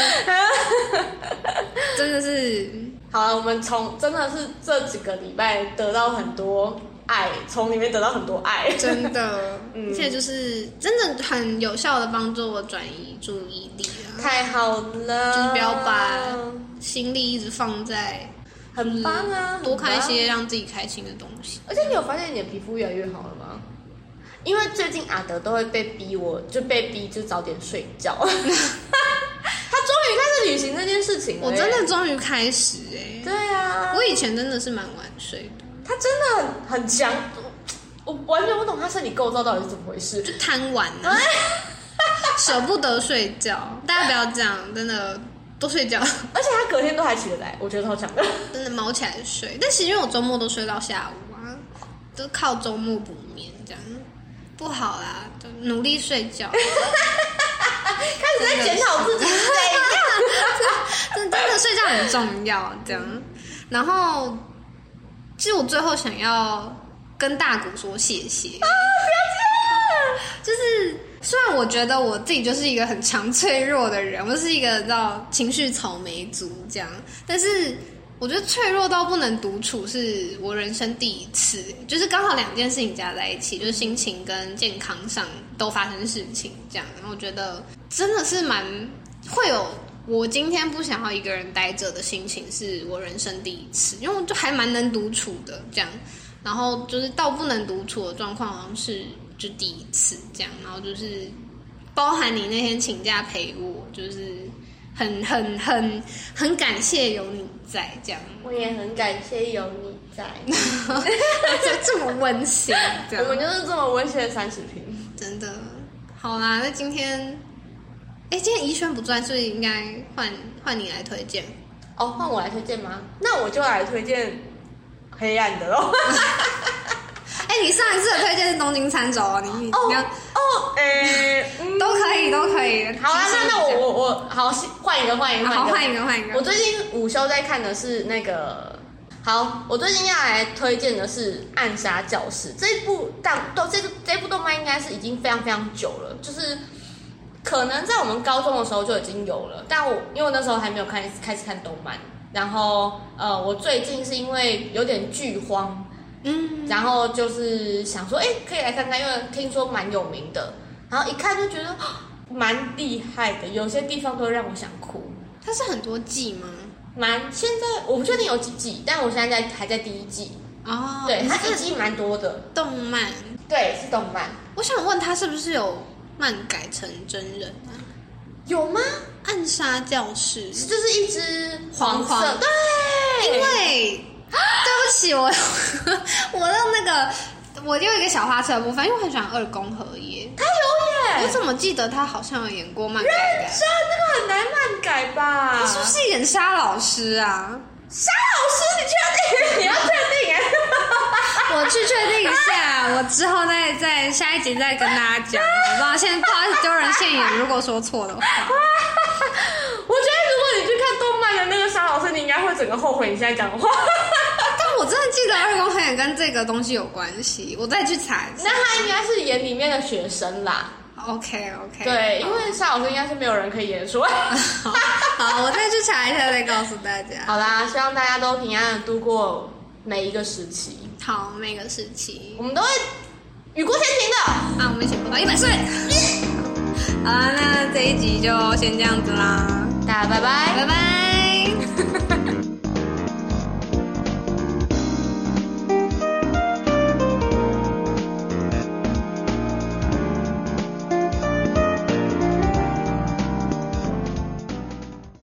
真的是。 好了，我们从真的是这几个礼拜得到很多爱，从里面得到很多爱， 真的，嗯、而且就是真的很有效的帮助我转移注意力啊！ 太好了， 就是不要把心力一直放在， 很棒啊， 多看一些让自己开心的东西。 而且你有发现你的皮肤越来越好了吗？因为最近阿德都会被逼我，就被逼就早点睡觉。他终于开始履行这件事情了， 我真的终于开始哎、欸。 对啊， 我以前真的是蛮晚睡的。 他真的很很强，我完全不懂他身体构造到底是怎么回事， 就贪玩啊，舍不得睡觉。大家不要这样，真的多睡觉。 而且他隔天都还起得来，我觉得超强的， 真的毛起来睡。但其实因为我周末都睡到下午啊， 都靠周末补眠这样，不好啦，就努力睡觉。 开始在检讨自己是怎样， 真的真的睡觉很重要，这样。然后，其实我最后想要跟大谷说谢谢啊！ 不要这样， 就是虽然我觉得我自己就是一个很常脆弱的人，我是一个知道情绪草莓族这样，但是我觉得脆弱到不能独处是我人生第一次，就是刚好两件事情加在一起，就是心情跟健康上都发生事情这样，然后我觉得真的是蛮会有我今天不想要一个人待着的心情，是我人生第一次，因为我就还蛮能独处的这样，然后就是到不能独处的状况好像是就第一次这样，然后就是包含你那天请假陪我，就是很很很很感谢有你在这样。 我也很感谢有你在， 这这么温馨，这样我们就是这么温馨的三十平， 真的。好啦，那今天，哎，今天怡轩不在，所以应该换换你来推荐。 哦，换我来推荐吗？那我就来推荐黑暗的咯。 哎，你上一次的推荐是东京餐轴哦，你你哦你要哦，诶、嗯， 都可以，都可以。 好啊，那那我我我好换一个，换一个， 好换一个，换一个。 我最近午休在看的是那个，好，我最近要来推荐的是《暗杀教室》这一部动都这个这部动漫应该是已经非常非常久了，就是可能在我们高中的时候就已经有了，但我因为我那时候还没有开始开始看动漫，然后呃，我最近是因为有点剧荒。嗯，然后就是想说，哎，可以来看看，因为听说蛮有名的，然后一看就觉得蛮厉害的，有些地方都让我想哭。 它是很多季吗？ 蛮，现在我不确定有几季，但我现在在还在第一季。 哦， 对，它一季蛮多的。 动漫， 对，是动漫。 我想问他是不是有漫改成真人啊？ 有吗？ 暗杀教室就是一只黄黄色， 黄对， 因为。对不起，我我的那个我有一个小花车的部分，因为我很喜欢二宫和也， 他有耶！我怎么记得他好像有演过漫改的？ 认真，那个很难漫改吧？ 他是不是演沙老师啊？ 沙老师，你确定？你要确定啊？ 我去确定一下，我之后再再下一集再跟大家讲。我不知道现在不好意思丢人现眼，如果说错的话。 我觉得如果你去看动漫的那个沙老师，你应该会整个后悔你现在讲的话。 但我真的记得二宫和也跟这个东西有关系，我再去查一下。 那他应该是演里面的学生啦。 OK OK。 对，因为沙老师应该是没有人可以演出来。 好，好，我再去查一下，再告诉大家。 好啦，希望大家都平安的度过每一个时期。 好，每个时期我们都会雨过天晴的。 啊，我们一起活到一百岁。好啦，那这一集就先这样子啦， 大家拜拜， 拜拜。